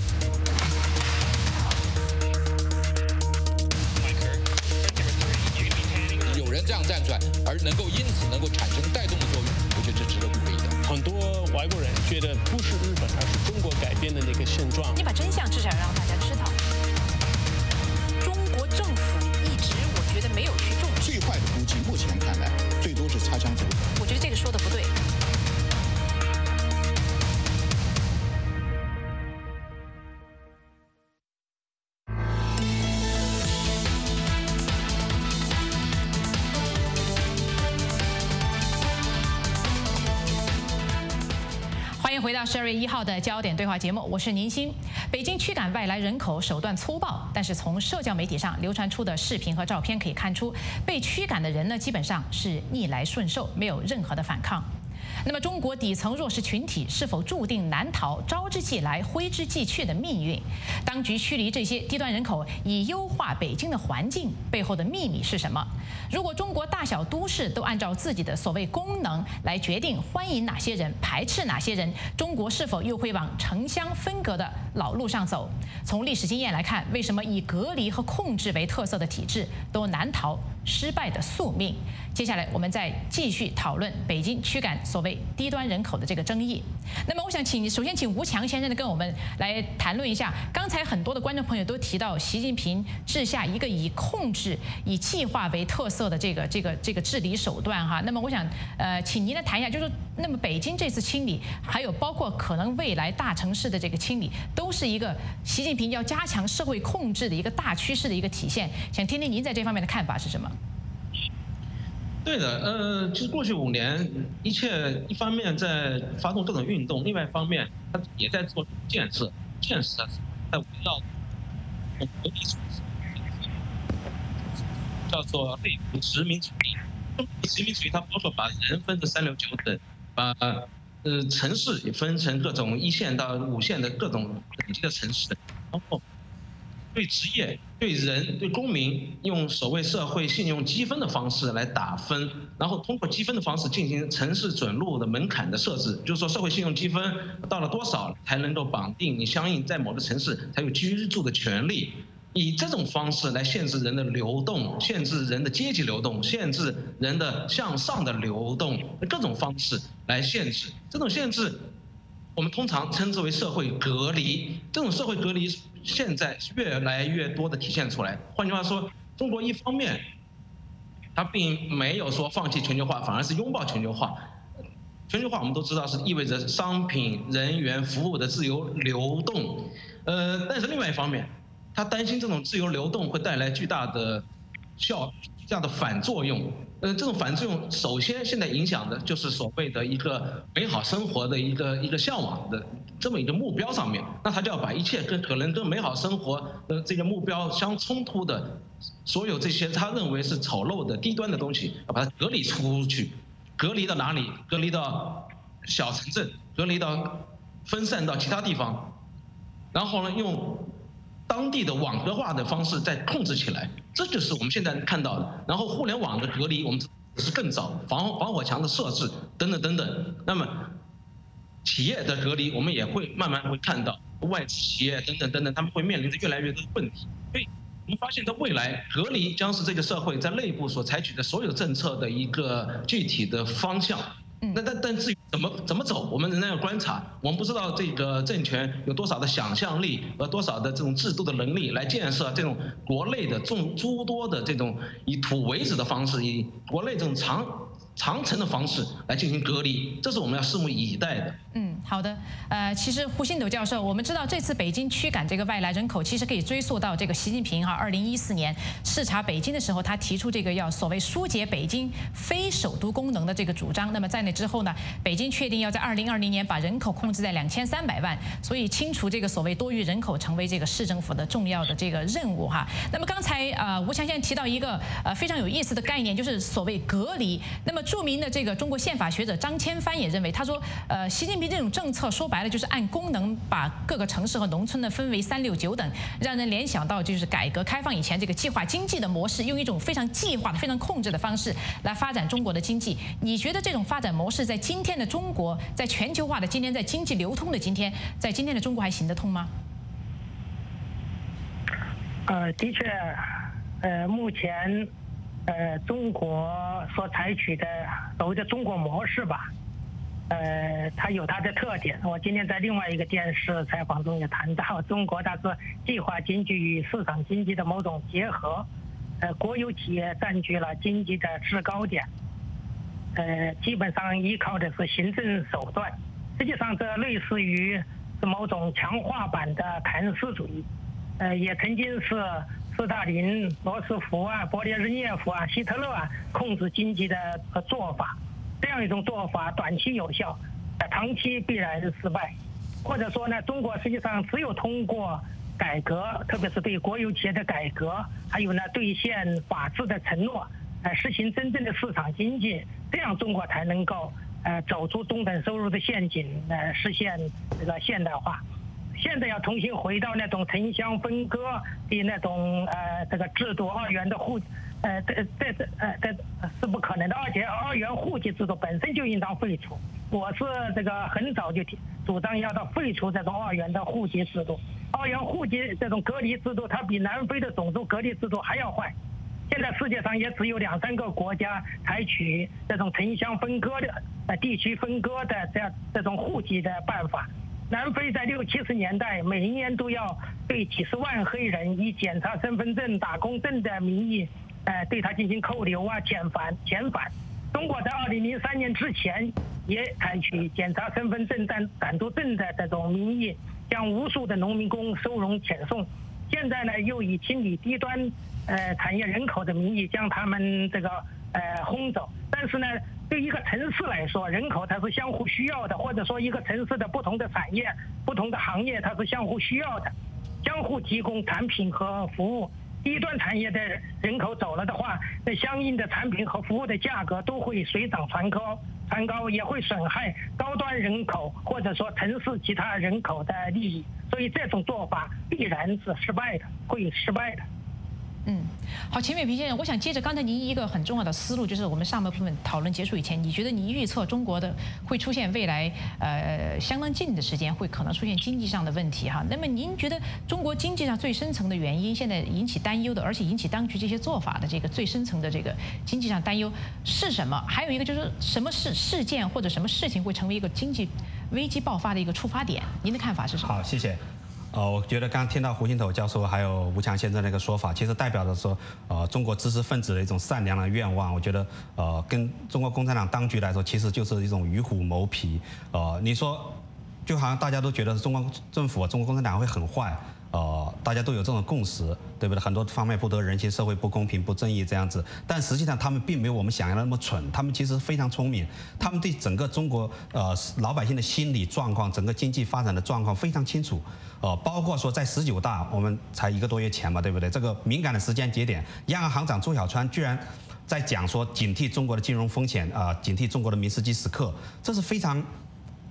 Camera 3. You're going to be panning. 有人这样站出来，而因此能够产生带动的作用，我觉得这值得鼓励的。 很多外国人觉得不是日本，而是中国改变的那个现状。 你把真相至少让大家知道。中国政府一直，我觉得没有去重视。 最坏的估计，目前看来，最多是擦枪走火。 我觉得这个说的不对。欢迎回到12月1号的焦点对话节目，我是宁鑫。北京驱赶外来人口手段粗暴，但是从社交媒体上流传出的视频和照片可以看出，被驱赶的人呢基本上是逆来顺受，没有任何的反抗。那么中国底层弱势群体是否注定难逃招之即来挥之即去的命运？当局驱离这些低端人口，以优化北京的环境，背后的秘密是什么？如果中国大小都市都按照自己的所谓功能来决定欢迎哪些人，排斥哪些人，中国是否又会往城乡分隔的老路上走？从历史经验来看，为什么以隔离和控制为特色的体制都难逃失败的宿命？接下来我们再继续讨论北京驱赶所谓低端人口的这个争议。那么我想首先请吴强先生呢跟我们来谈论一下，刚才很多的观众朋友都提到习近平治下一个以控制、以计划为特色的这个治理手段哈。那么我想请您来谈一下，就是说那么北京这次清理，还有包括可能未来大城市的这个清理，都是一个习近平要加强社会控制的一个大趋势的一个体现。想听听您在这方面的看法是什么？ 对的，其实过去5年，一方面在发动各种运动，另外一方面，它也在做建设，在围绕叫做内部殖民主义。殖民主义它包括把人分成3、6、9等，把城市也分成各种1线到5线的各种等级的城市，然后对职业、对人、对公民用所谓社会信用积分的方式来打分，然后通过积分的方式进行城市准入的门槛的设置，就是说社会信用积分到了多少才能够绑定你相应在某个城市才有居住的权利，以这种方式来限制人的流动，限制人的阶级流动，限制人的向上的流动，各种方式来限制。这种限制我们通常称之为社会隔离。这种社会隔离现在越来越多的体现出来。换句话说，中国一方面它并没有说放弃全球化，反而是拥抱全球化。全球化我们都知道是意味着商品、人员、服务的自由流动，但是另外一方面，他担心这种自由流动会带来巨大的反作用。这种反作用首先现在影响的就是所谓的一个美好生活的一个向往的这么一个目标上面，那他就要把一切可能跟美好生活这个目标相冲突的所有这些他认为是丑陋的低端的东西，要把它隔离出去。隔离到哪里？隔离到小城镇，隔离到分散到其他地方。 然后呢用当地的网格化的方式再控制起来，这就是我们现在看到的。然后互联网的隔离，我们是更早，防火墙的设置等等等等。那么企业的隔离，我们也会慢慢会看到外资企业等等等等，他们会面临着越来越多的问题。所以我们发现，在未来隔离将是这个社会在内部所采取的所有政策的一个具体的方向。但至于怎么走，我们仍然要观察。我们不知道这个政权有多少的想象力和多少的这种制度的能力来建设这种国内的诸多的这种以土为址的方式，以国内这种长程的方式来进行隔离，这是我们要拭目以待的。 好的。其实胡星斗教授，我们知道这次北京驱赶这个外来人口，其实可以追溯到这个习近平2014年视察北京的时候，他提出这个要所谓疏解北京非首都功能的这个主张。那么在那之后呢，北京确定要在2020年把人口控制在2300万，所以清除这个所谓多余人口成为这个市政府的重要的这个任务哈。那么刚才吴强先生提到一个非常有意思的概念，就是所谓隔离。那么著名的这个中国宪法学者张千帆也认为，他说习近平这种政策说白了就是按功能把各个城市和农村呢分为3、6、9等，让人联想到就是改革开放以前这个计划经济的模式，用一种非常计划的、非常控制的方式来发展中国的经济。你觉得这种发展模式在今天的中国，在全球化的今天，在经济流通的今天，在今天的中国还行得通吗？ 的确，目前中国所采取的所谓的中国模式吧，它有它的特点。我今天在另外一个电视采访中也谈到，中国它是计划经济与市场经济的某种结合，国有企业占据了经济的制高点，基本上依靠的是行政手段。实际上这类似于是某种强化版的凯恩斯主义，也曾经是斯大林、罗斯福啊、勃列日涅夫啊、希特勒啊控制经济的做法。这样一种做法短期有效，长期必然失败。或者说呢，中国实际上只有通过改革，特别是对国有企业的改革，还有呢兑现法治的承诺，实行真正的市场经济，这样中国才能够走出中等收入的陷阱，实现这个现代化。现在要重新回到那种城乡分割的那种这个制度，2元的户，这是不可能的。而且2元户籍制度本身就应当废除。我是这个很早就主张要到废除这种2元的户籍制度。2元户籍这种隔离制度，它比南非的种族隔离制度还要坏。现在世界上也只有2、3个国家采取这种城乡分割的地区分割的这种户籍的办法。南非在60、70年代每一年都要对几十万黑人以检查身份证、打工证的名义，对他进行扣留啊、遣返。中国在2003年之前也采取检查身份证、暂住证的这种名义，将无数的农民工收容遣送。现在呢，又以清理低端产业人口的名义将他们这个轰走。但是呢，对一个城市来说，人口它是相互需要的，或者说一个城市的不同的产业、不同的行业，它是相互需要的，相互提供产品和服务。低端产业的人口走了的话，那相应的产品和服务的价格都会水涨船高，也会损害高端人口或者说城市其他人口的利益。所以这种做法必然是失败的，会失败的。 好，钱伟平先生，我想接着刚才您一个很重要的思路，就是我们上半部分讨论结束以前，你觉得你预测中国的会出现未来相当近的时间会可能出现经济上的问题哈？那么您觉得中国经济上最深层的原因，现在引起担忧的，而且引起当局这些做法的这个最深层的这个经济上担忧是什么？还有一个就是什么事件或者什么事情会成为一个经济危机爆发的一个触发点？您的看法是什么？ 好，谢谢。我觉得刚听到胡星斗教授还有吴强先生那个说法，其实代表着说，中国知识分子的一种善良的愿望。我觉得，跟中国共产党当局来说，其实就是一种与虎谋皮。你说，就好像大家都觉得中国政府、中国共产党会很坏，大家都有这种共识，对不对？很多方面不得人心，社会不公平、不正义这样子。但实际上，他们并没有我们想象的那么蠢，他们其实非常聪明，他们对整个中国老百姓的心理状况、整个经济发展的状况非常清楚。包括说在19大，我们才1个多月前嘛，对不对？这个敏感的时间节点，央行行长周小川居然在讲说警惕中国的金融风险警惕中国的明斯基时刻，这是非常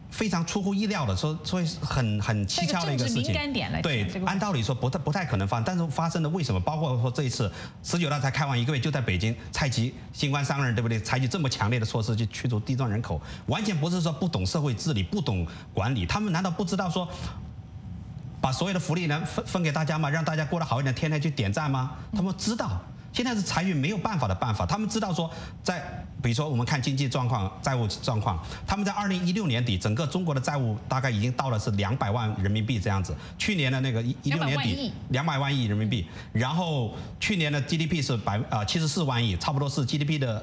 非常出乎意料的，所以很蹊跷的一个事情。 敏感点了。 对，按道理说不太可能发生，但是发生的为什么？包括说这一次19大才开完1个月，就在北京采集新官上任，对不对？采取这么强烈的措施去驱逐低端人口，完全不是说不懂社会治理、不懂管理，他们难道不知道说把所有的福利呢分给大家吗？让大家过得好一点，天天去点赞吗？他们知道。现在是采取没有办法的办法，他们知道说，比如说我们看经济状况、债务状况，他们在2016年底，整个中国的债务大概已经到了是200万人民币这样子。去年的那个16年底200万亿人民币，然后去年的 GDP 是74万亿，差不多是 GDP 的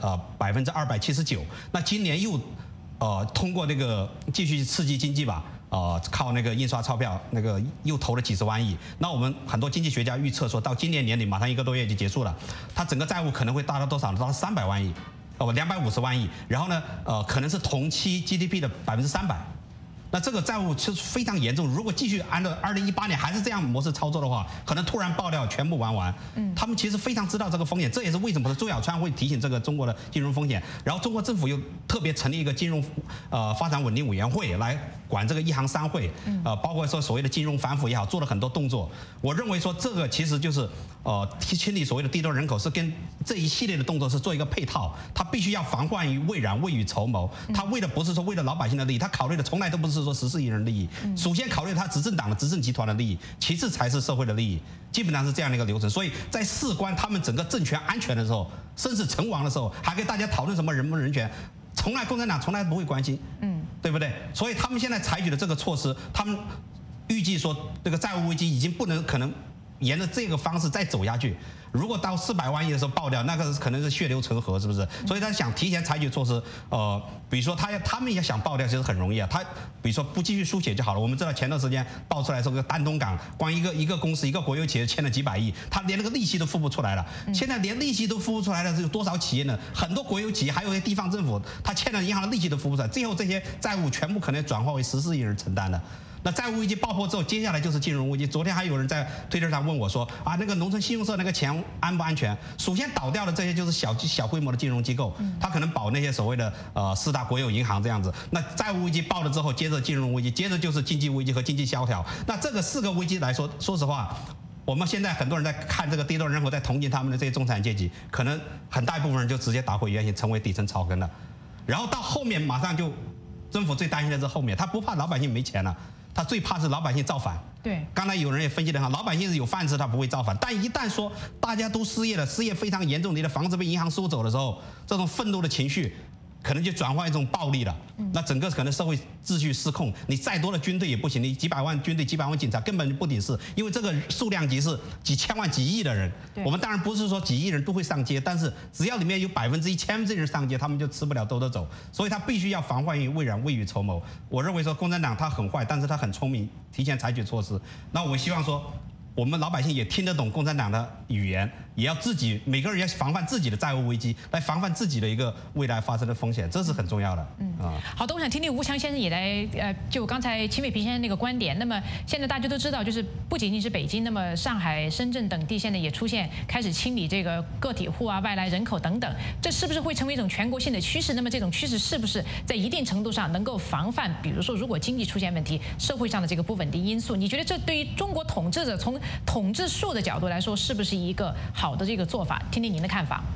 279%。那今年又通过那个继续刺激经济吧。靠那个印刷钞票，那个又投了几十万亿。那我们很多经济学家预测说，到今年年底马上1个多月就结束了，它整个债务可能会达到多少？达到300万亿，250万亿。然后呢，可能是同期 GDP 的300%。那这个债务是非常严重，如果继续按照2018年还是这样模式操作的话，可能突然爆掉，全部玩完。他们其实非常知道这个风险，这也是为什么周小川会提醒这个中国的金融风险。然后中国政府又特别成立一个金融发展稳定委员会来管这个一行三会，包括说所谓的金融反腐也好，做了很多动作。我认为说这个其实就是清理所谓的低端人口是跟这一系列的动作是做一个配套，他必须要防患于未然，未雨绸缪。他为的不是说为了老百姓的利益，他考虑的从来都不是说14亿人利益，首先考虑他执政党的执政集团的利益，其次才是社会的利益，基本上是这样的一个流程。所以在事关他们整个政权安全的时候，甚至成亡的时候，还跟大家讨论什么人不人权，共产党从来不会关心，对不对？所以他们现在采取的这个措施，他们预计说这个债务危机已经可能沿着这个方式再走下去。如果到400万亿的时候爆掉，那个可能是血流成河，是不是？所以他想提前采取措施，比如说他们也想爆掉，其实很容易啊。他比如说不继续输血就好了。我们知道前段时间爆出来这个丹东港，光一个公司一个国有企业欠了几百亿，他连那个利息都付不出来了。现在连利息都付不出来了，是有多少企业呢？很多国有企业，还有一些地方政府，他欠了银行的利息都付不出来，最后这些债务全部可能转化为14亿人承担的。那债务危机爆破之后，接下来就是金融危机。昨天还有人在推特上问我说，那个农村信用社那个钱安不安全？首先倒掉的这些就是小规模的金融机构，他可能保那些所谓的4大国有银行这样子。那债务危机爆了之后，接着金融危机，接着就是经济危机和经济萧条。那这个4个危机来说，说实话，我们现在很多人在看这个低端人口，在同情他们的这些中产阶级，可能很大一部分人就直接打回原形，成为底层草根了。然后到后面马上就，政府最担心的是后面，他不怕老百姓没钱了。他最怕是老百姓造反。对，刚才有人也分析得很好，老百姓是有饭吃，他不会造反。但一旦说大家都失业了，失业非常严重，你的房子被银行收走的时候，这种愤怒的情绪可能就转换一种暴力了。那整个可能社会秩序失控，你再多的军队也不行，你几百万军队、几百万警察根本就不顶事，因为这个数量级是几千万、几亿的人。我们当然不是说几亿人都会上街，但是只要里面有10%、1000%人上街，他们就吃不了兜着走。所以他必须要防患于未然，未雨绸缪。我认为说共产党他很坏，但是他很聪明，提前采取措施。那我希望说，我们老百姓也听得懂共产党的语言，也要每个人要防范自己的债务危机，来防范自己的一个未来发生的风险，这是很重要的。 好的，我想听听吴强先生也来就刚才秦伟平先生那个观点。那么现在大家都知道，就是不仅仅是北京，那么上海、深圳等地现在也开始清理这个个体户啊、外来人口等等，这是不是会成为一种全国性的趋势？那么这种趋势是不是在一定程度上能够防范，比如说如果经济出现问题，社会上的这个不稳定因素？你觉得这对于中国统治者从统治术的角度来说，是不是一个好的这个做法？听听您的看法。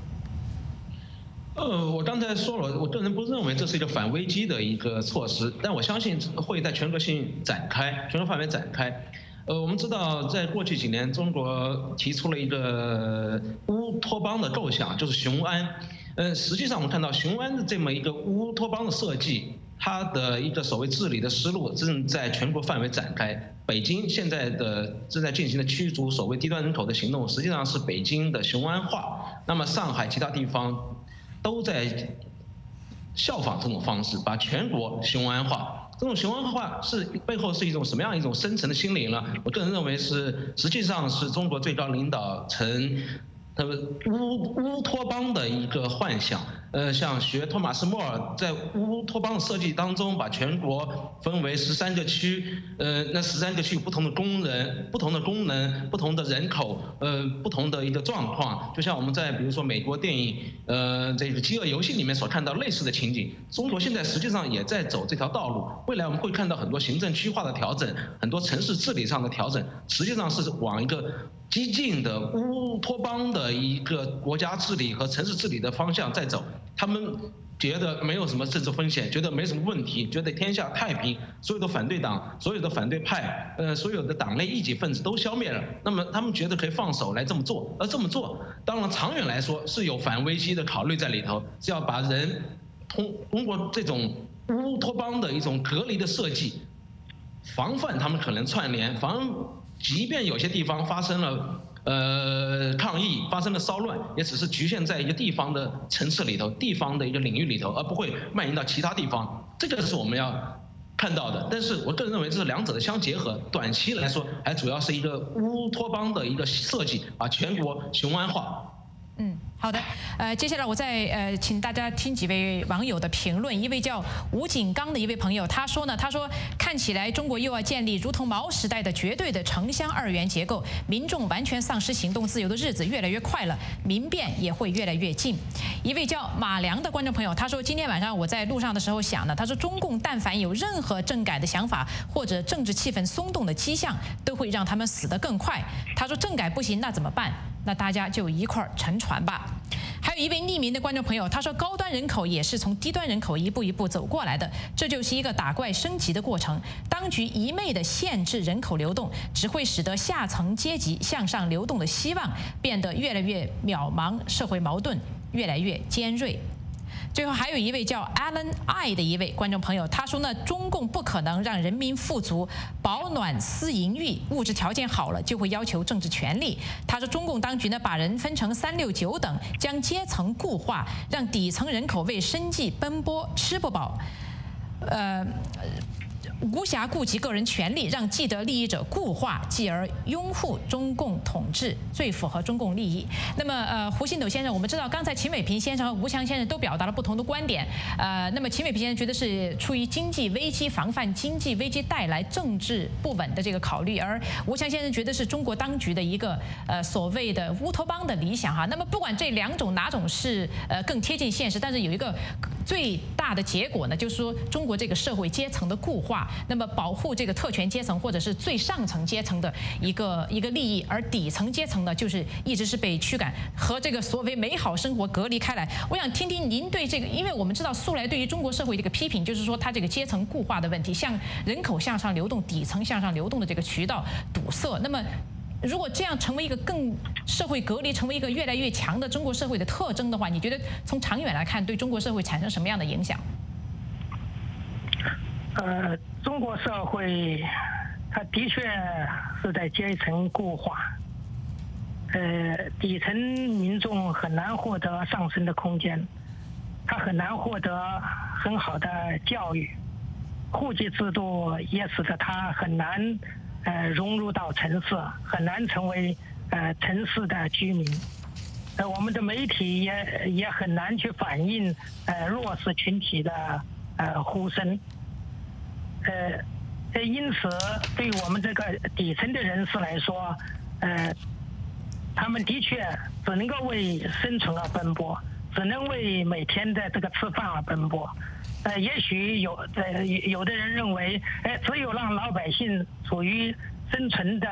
我刚才说了，我个人不认为这是一个反危机的一个措施，但我相信会在全国性展开、全国范围展开。我们知道，在过去几年，中国提出了一个乌托邦的构想，就是雄安。实际上我们看到雄安的这么一个乌托邦的设计，它的一个所谓治理的思路正在全国范围展开。北京现在正在进行的驱逐所谓低端人口的行动，实际上是北京的雄安化。那么上海其他地方都在效仿这种方式，把全国雄安化。这种雄安化背后是一种什么样一种深层的心理呢？我个人认为实际上是中国最高领导层他们乌托邦的一个幻想。 像学托马斯莫尔在乌托邦的设计当中，把全国分为13个区，那13个区有不同的功能、不同的人口，不同的一个状况。就像我们在比如说美国电影，这个《饥饿游戏》里面所看到类似的情景，中国现在实际上也在走这条道路。未来我们会看到很多行政区划的调整，很多城市治理上的调整，实际上是往一个激进的乌托邦的一个国家治理和城市治理的方向在走。他们觉得没有什么政治风险，觉得没什么问题，觉得天下太平，所有的反对党、所有的反对派、所有的党内异己分子都消灭了。那么他们觉得可以放手来这么做，而这么做当然长远来说是有反危机的考虑在里头，是要把人通过这种乌托邦的一种隔离的设计，防范他们可能串联，即便有些地方发生了抗议，发生了骚乱，也只是局限在一个地方的层次里头、地方的一个领域里头，而不会蔓延到其他地方。这个是我们要看到的。但是我个人认为这是两者的相结合，短期来说还主要是一个乌托邦的一个设计，把全国雄安化。 好的，接下来我再请大家听几位网友的评论。一位叫吴景刚的一位朋友，他说看起来中国又要建立如同毛时代的绝对的城乡2元结构，民众完全丧失行动自由的日子越来越快了，民变也会越来越近。一位叫马良的观众朋友，他说今天晚上我在路上的时候想呢，他说中共但凡有任何政改的想法或者政治气氛松动的迹象，都会让他们死得更快。他说政改不行，那怎么办？那大家就一块儿沉船吧。还有一位匿名的观众朋友，他说高端人口也是从低端人口一步一步走过来的，这就是一个打怪升级的过程。当局一昧的限制人口流动，只会使得下层阶级向上流动的希望变得越来越渺茫，社会矛盾越来越尖锐。最后还有一位叫 Alan I 的一位观众朋友，他说呢，中共不可能让人民富足、保暖思淫欲，物质条件好了就会要求政治权利。他说中共当局呢，把人分成3、6、9等，将阶层固化，让底层人口为生计奔波，吃不饱，无暇顾及个人权利，让既得利益者固化，继而拥护中共统治，最符合中共利益。那么胡新斗先生，我们知道刚才秦伟平先生和吴强先生都表达了不同的观点。那么秦伟平先生觉得是出于经济危机，防范经济危机带来政治不稳的这个考虑，而吴强先生觉得是中国当局的一个所谓的乌托邦的理想哈。那么不管这2种哪种是更贴近现实，但是有一个最大的结果呢，就是说中国这个社会阶层的固化。那么保护这个特权阶层或者是最上层阶层的一个利益，而底层阶层呢，就是一直是被驱赶和这个所谓美好生活隔离开来。我想听听您对这个，因为我们知道素来对于中国社会这个批评，就是说它这个阶层固化的问题，像人口向上流动、底层向上流动的这个渠道堵塞。那么如果这样成为一个更社会隔离，成为一个越来越强的中国社会的特征的话，你觉得从长远来看，对中国社会产生什么样的影响？ 中国社会它的确是在阶层固化，底层民众很难获得上升的空间，他很难获得很好的教育，户籍制度也使得他很难融入到城市，很难成为城市的居民。我们的媒体也很难去反映弱势群体的呼声。因此，对于我们这个底层的人士来说，他们的确只能够为生存而奔波，只能为每天的这个吃饭而奔波。也许有的人认为，只有让老百姓处于生存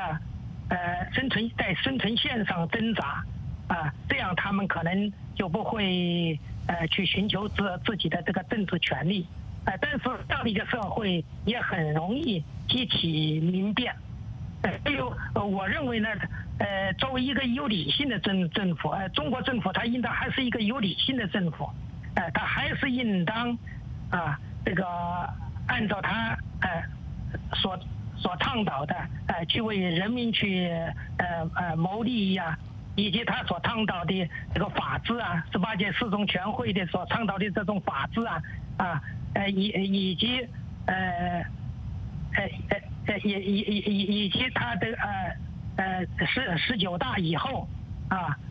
线上挣扎，这样他们可能就不会去寻求自己的这个政治权利。但是这样的一个社会也很容易激起民变。所以我认为呢，作为一个有理性的政府，中国政府它应当还是一个有理性的政府，它还是应当这个按照它所倡导的去为人民去谋利益啊，以及他所倡导的这个法治啊，18届四中全会的所倡导的这种法治以及以及他的19大以后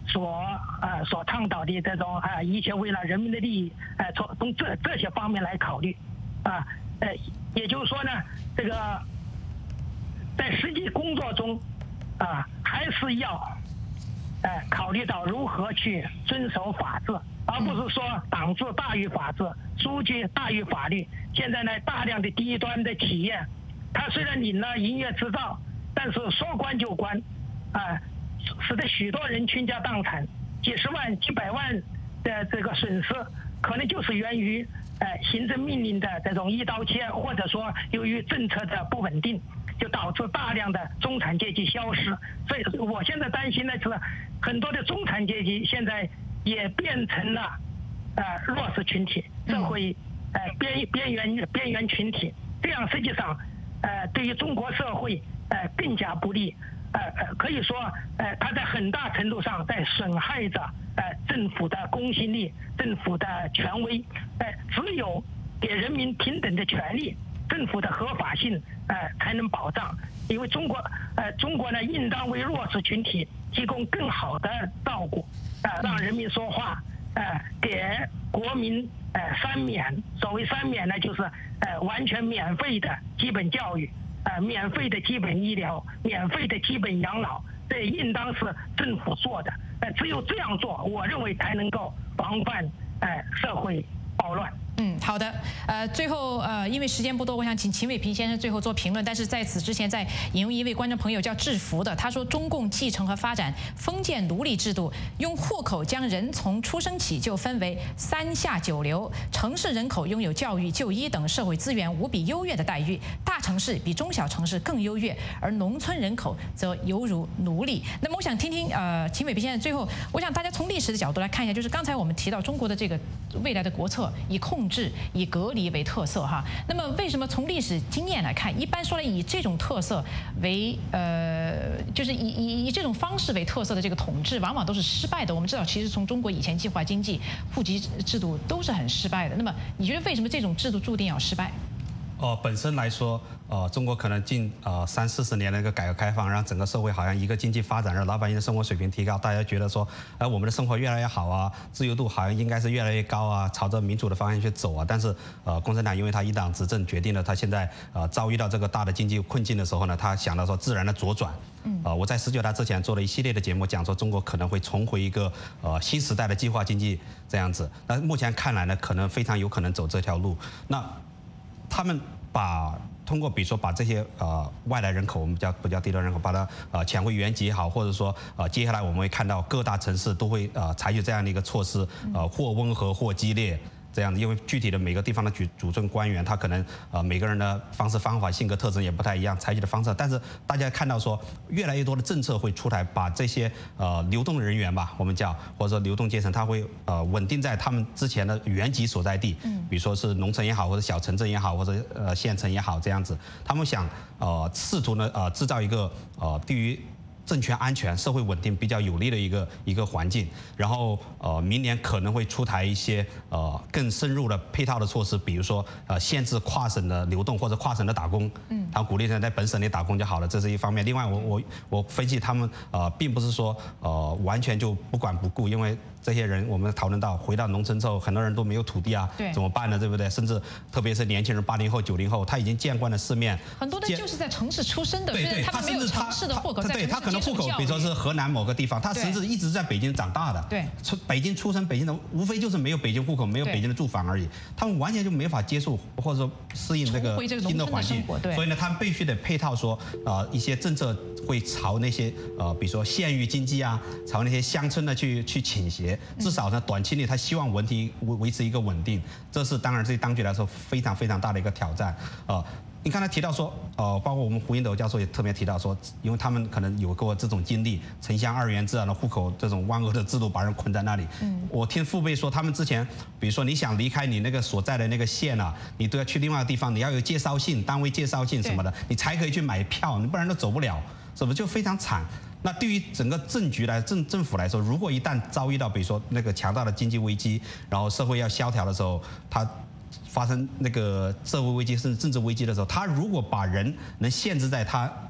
所倡导的这种一切为了人民的利益，从这些方面来考虑，也就是说呢，这个在实际工作中，还是要考虑到如何去遵守法治，而不是说党治大于法治，书记大于法律。现在呢，大量的低端的企业，它虽然领了营业执照，但是说关就关，使得许多人倾家荡产，几十万、几百万的这个损失，可能就是源于行政命令的这种一刀切，或者说由于政策的不稳定，就导致大量的中产阶级消失。所以我现在担心的是，很多的中产阶级现在也变成了弱势群体，社会边缘群体，这样实际上对于中国社会更加不利。可以说它在很大程度上在损害着政府的公信力、政府的权威。只有给人民平等的权利，政府的合法性才能保障。因为中国呢，应当为弱势群体提供更好的照顾，让人民说话，给国民三免。所谓三免呢，就是完全免费的基本教育，免费的基本医疗，免费的基本养老，这应当是政府做的。只有这样做，我认为才能够防范社会暴乱。 好的，最后因为时间不多，我想请秦伟平先生最后做评论。但是在此之前，再引用一位观众朋友叫制服的，他说：中共继承和发展封建奴隶制度，用户口将人从出生起就分为3下9流，城市人口拥有教育、就医等社会资源无比优越的待遇，大城市比中小城市更优越，而农村人口则犹如奴隶。那么我想听听秦伟平先生最后，我想大家从历史的角度来看一下，就是刚才我们提到中国的这个未来的国策以控制、以隔离为特色哈。那么为什么从历史经验来看，一般说来以这种特色为就是以这种方式为特色的这个统治，往往都是失败的。我们知道，其实从中国以前计划经济、户籍制度都是很失败的。那么你觉得为什么这种制度注定要失败？ 本身来说，中国可能近30-40年的一个改革开放，让整个社会好像一个经济发展，让老百姓的生活水平提高，大家觉得说，我们的生活越来越好啊，自由度好像应该是越来越高啊，朝着民主的方向去走啊。但是共产党因为他一党执政，决定了他现在遭遇到这个大的经济困境的时候呢，他想到说自然的左转。我在19大之前做了一系列的节目，讲说中国可能会重回一个新时代的计划经济这样子。但目前看来呢，可能非常有可能走这条路。那他们通过比如说把这些外来人口，我们不叫低端人口，把它遣回原籍也好，或者说接下来我们会看到各大城市都会采取这样的一个措施，或温和或激烈。这样的，因为具体的每个地方的主政官员，他可能每个人的方式方法、性格特征也不太一样，采取的方式。但是大家看到说，越来越多的政策会出台，把这些流动人员吧，我们叫或者说流动阶层，他会稳定在他们之前的原籍所在地，比如说是农村也好，或者小城镇也好，或者县城也好，这样子，他们想试图呢制造一个对于政权安全、社会稳定比较有利的一个环境，然后明年可能会出台一些更深入的配套的措施，比如说限制跨省的流动或者跨省的打工，他鼓励人在本省里打工就好了，这是一方面。另外，我分析他们并不是说完全就不管不顾，因为这些人我们讨论到回到农村之后，很多人都没有土地啊，怎么办呢？对不对？甚至特别是年轻人80后、90后，他已经见惯了世面， 很多的就是在城市出生的，对，他们没有城市的户口， 对他可能户口，比如说是河南某个地方，他甚至一直在北京长大的， 对， 北京出生，北京的无非就是没有北京户口，没有北京的住房而已，他们完全就没法接受或者说适应这个新的环境，所以呢，他们必须得配套说一些政策会朝那些比如说县域经济啊，朝那些乡村呢去倾斜，至少呢短期内他希望维持一个稳定，这是当然对当局来说非常非常大的一个挑战。你刚才提到说，包括我们胡英斗教授也特别提到说，因为他们可能有过这种经历，城乡2元制啊的户口这种万恶的制度把人困在那里。我听父辈说，他们之前，比如说你想离开你那个所在的那个县啊，你都要去另外一个地方，你要有介绍信、单位介绍信什么的，你才可以去买票，你不然都走不了，是不是就非常惨？那对于整个政府来说，如果一旦遭遇到比如说那个强大的经济危机，然后社会要萧条的时候，它发生那个社会危机甚至政治危机的时候，他如果把人能限制在他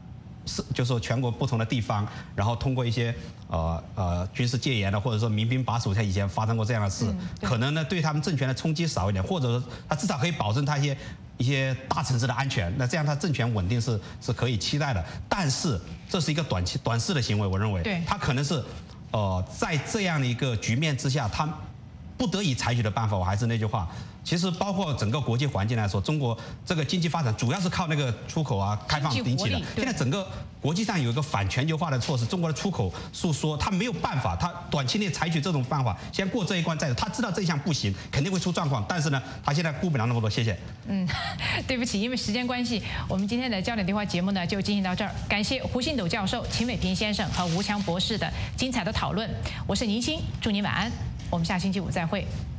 就是说全国不同的地方，然后通过一些军事戒严的，或者说民兵把守，像以前发生过这样的事，可能呢对他们政权的冲击少一点，或者说他至少可以保证他一些大城市的安全，那这样他政权稳定是可以期待的。但是这是一个短视的行为，我认为，他可能是在这样的一个局面之下，他不得已采取的办法。我还是那句话。其实包括整个国际环境来说，中国这个经济发展主要是靠那个出口啊开放引起的。现在整个国际上有一个反全球化的措施，中国的出口数说他没有办法，他短期内采取这种办法先过这一关再走。他知道这一项不行，肯定会出状况，但是呢，他现在顾不了那么多。谢谢。 对不起，因为时间关系，我们今天的焦点对话节目呢就进行到这儿。感谢胡信斗教授、秦伟平先生和吴强博士的精彩的讨论。我是宁鑫，祝您晚安，我们下星期五再会。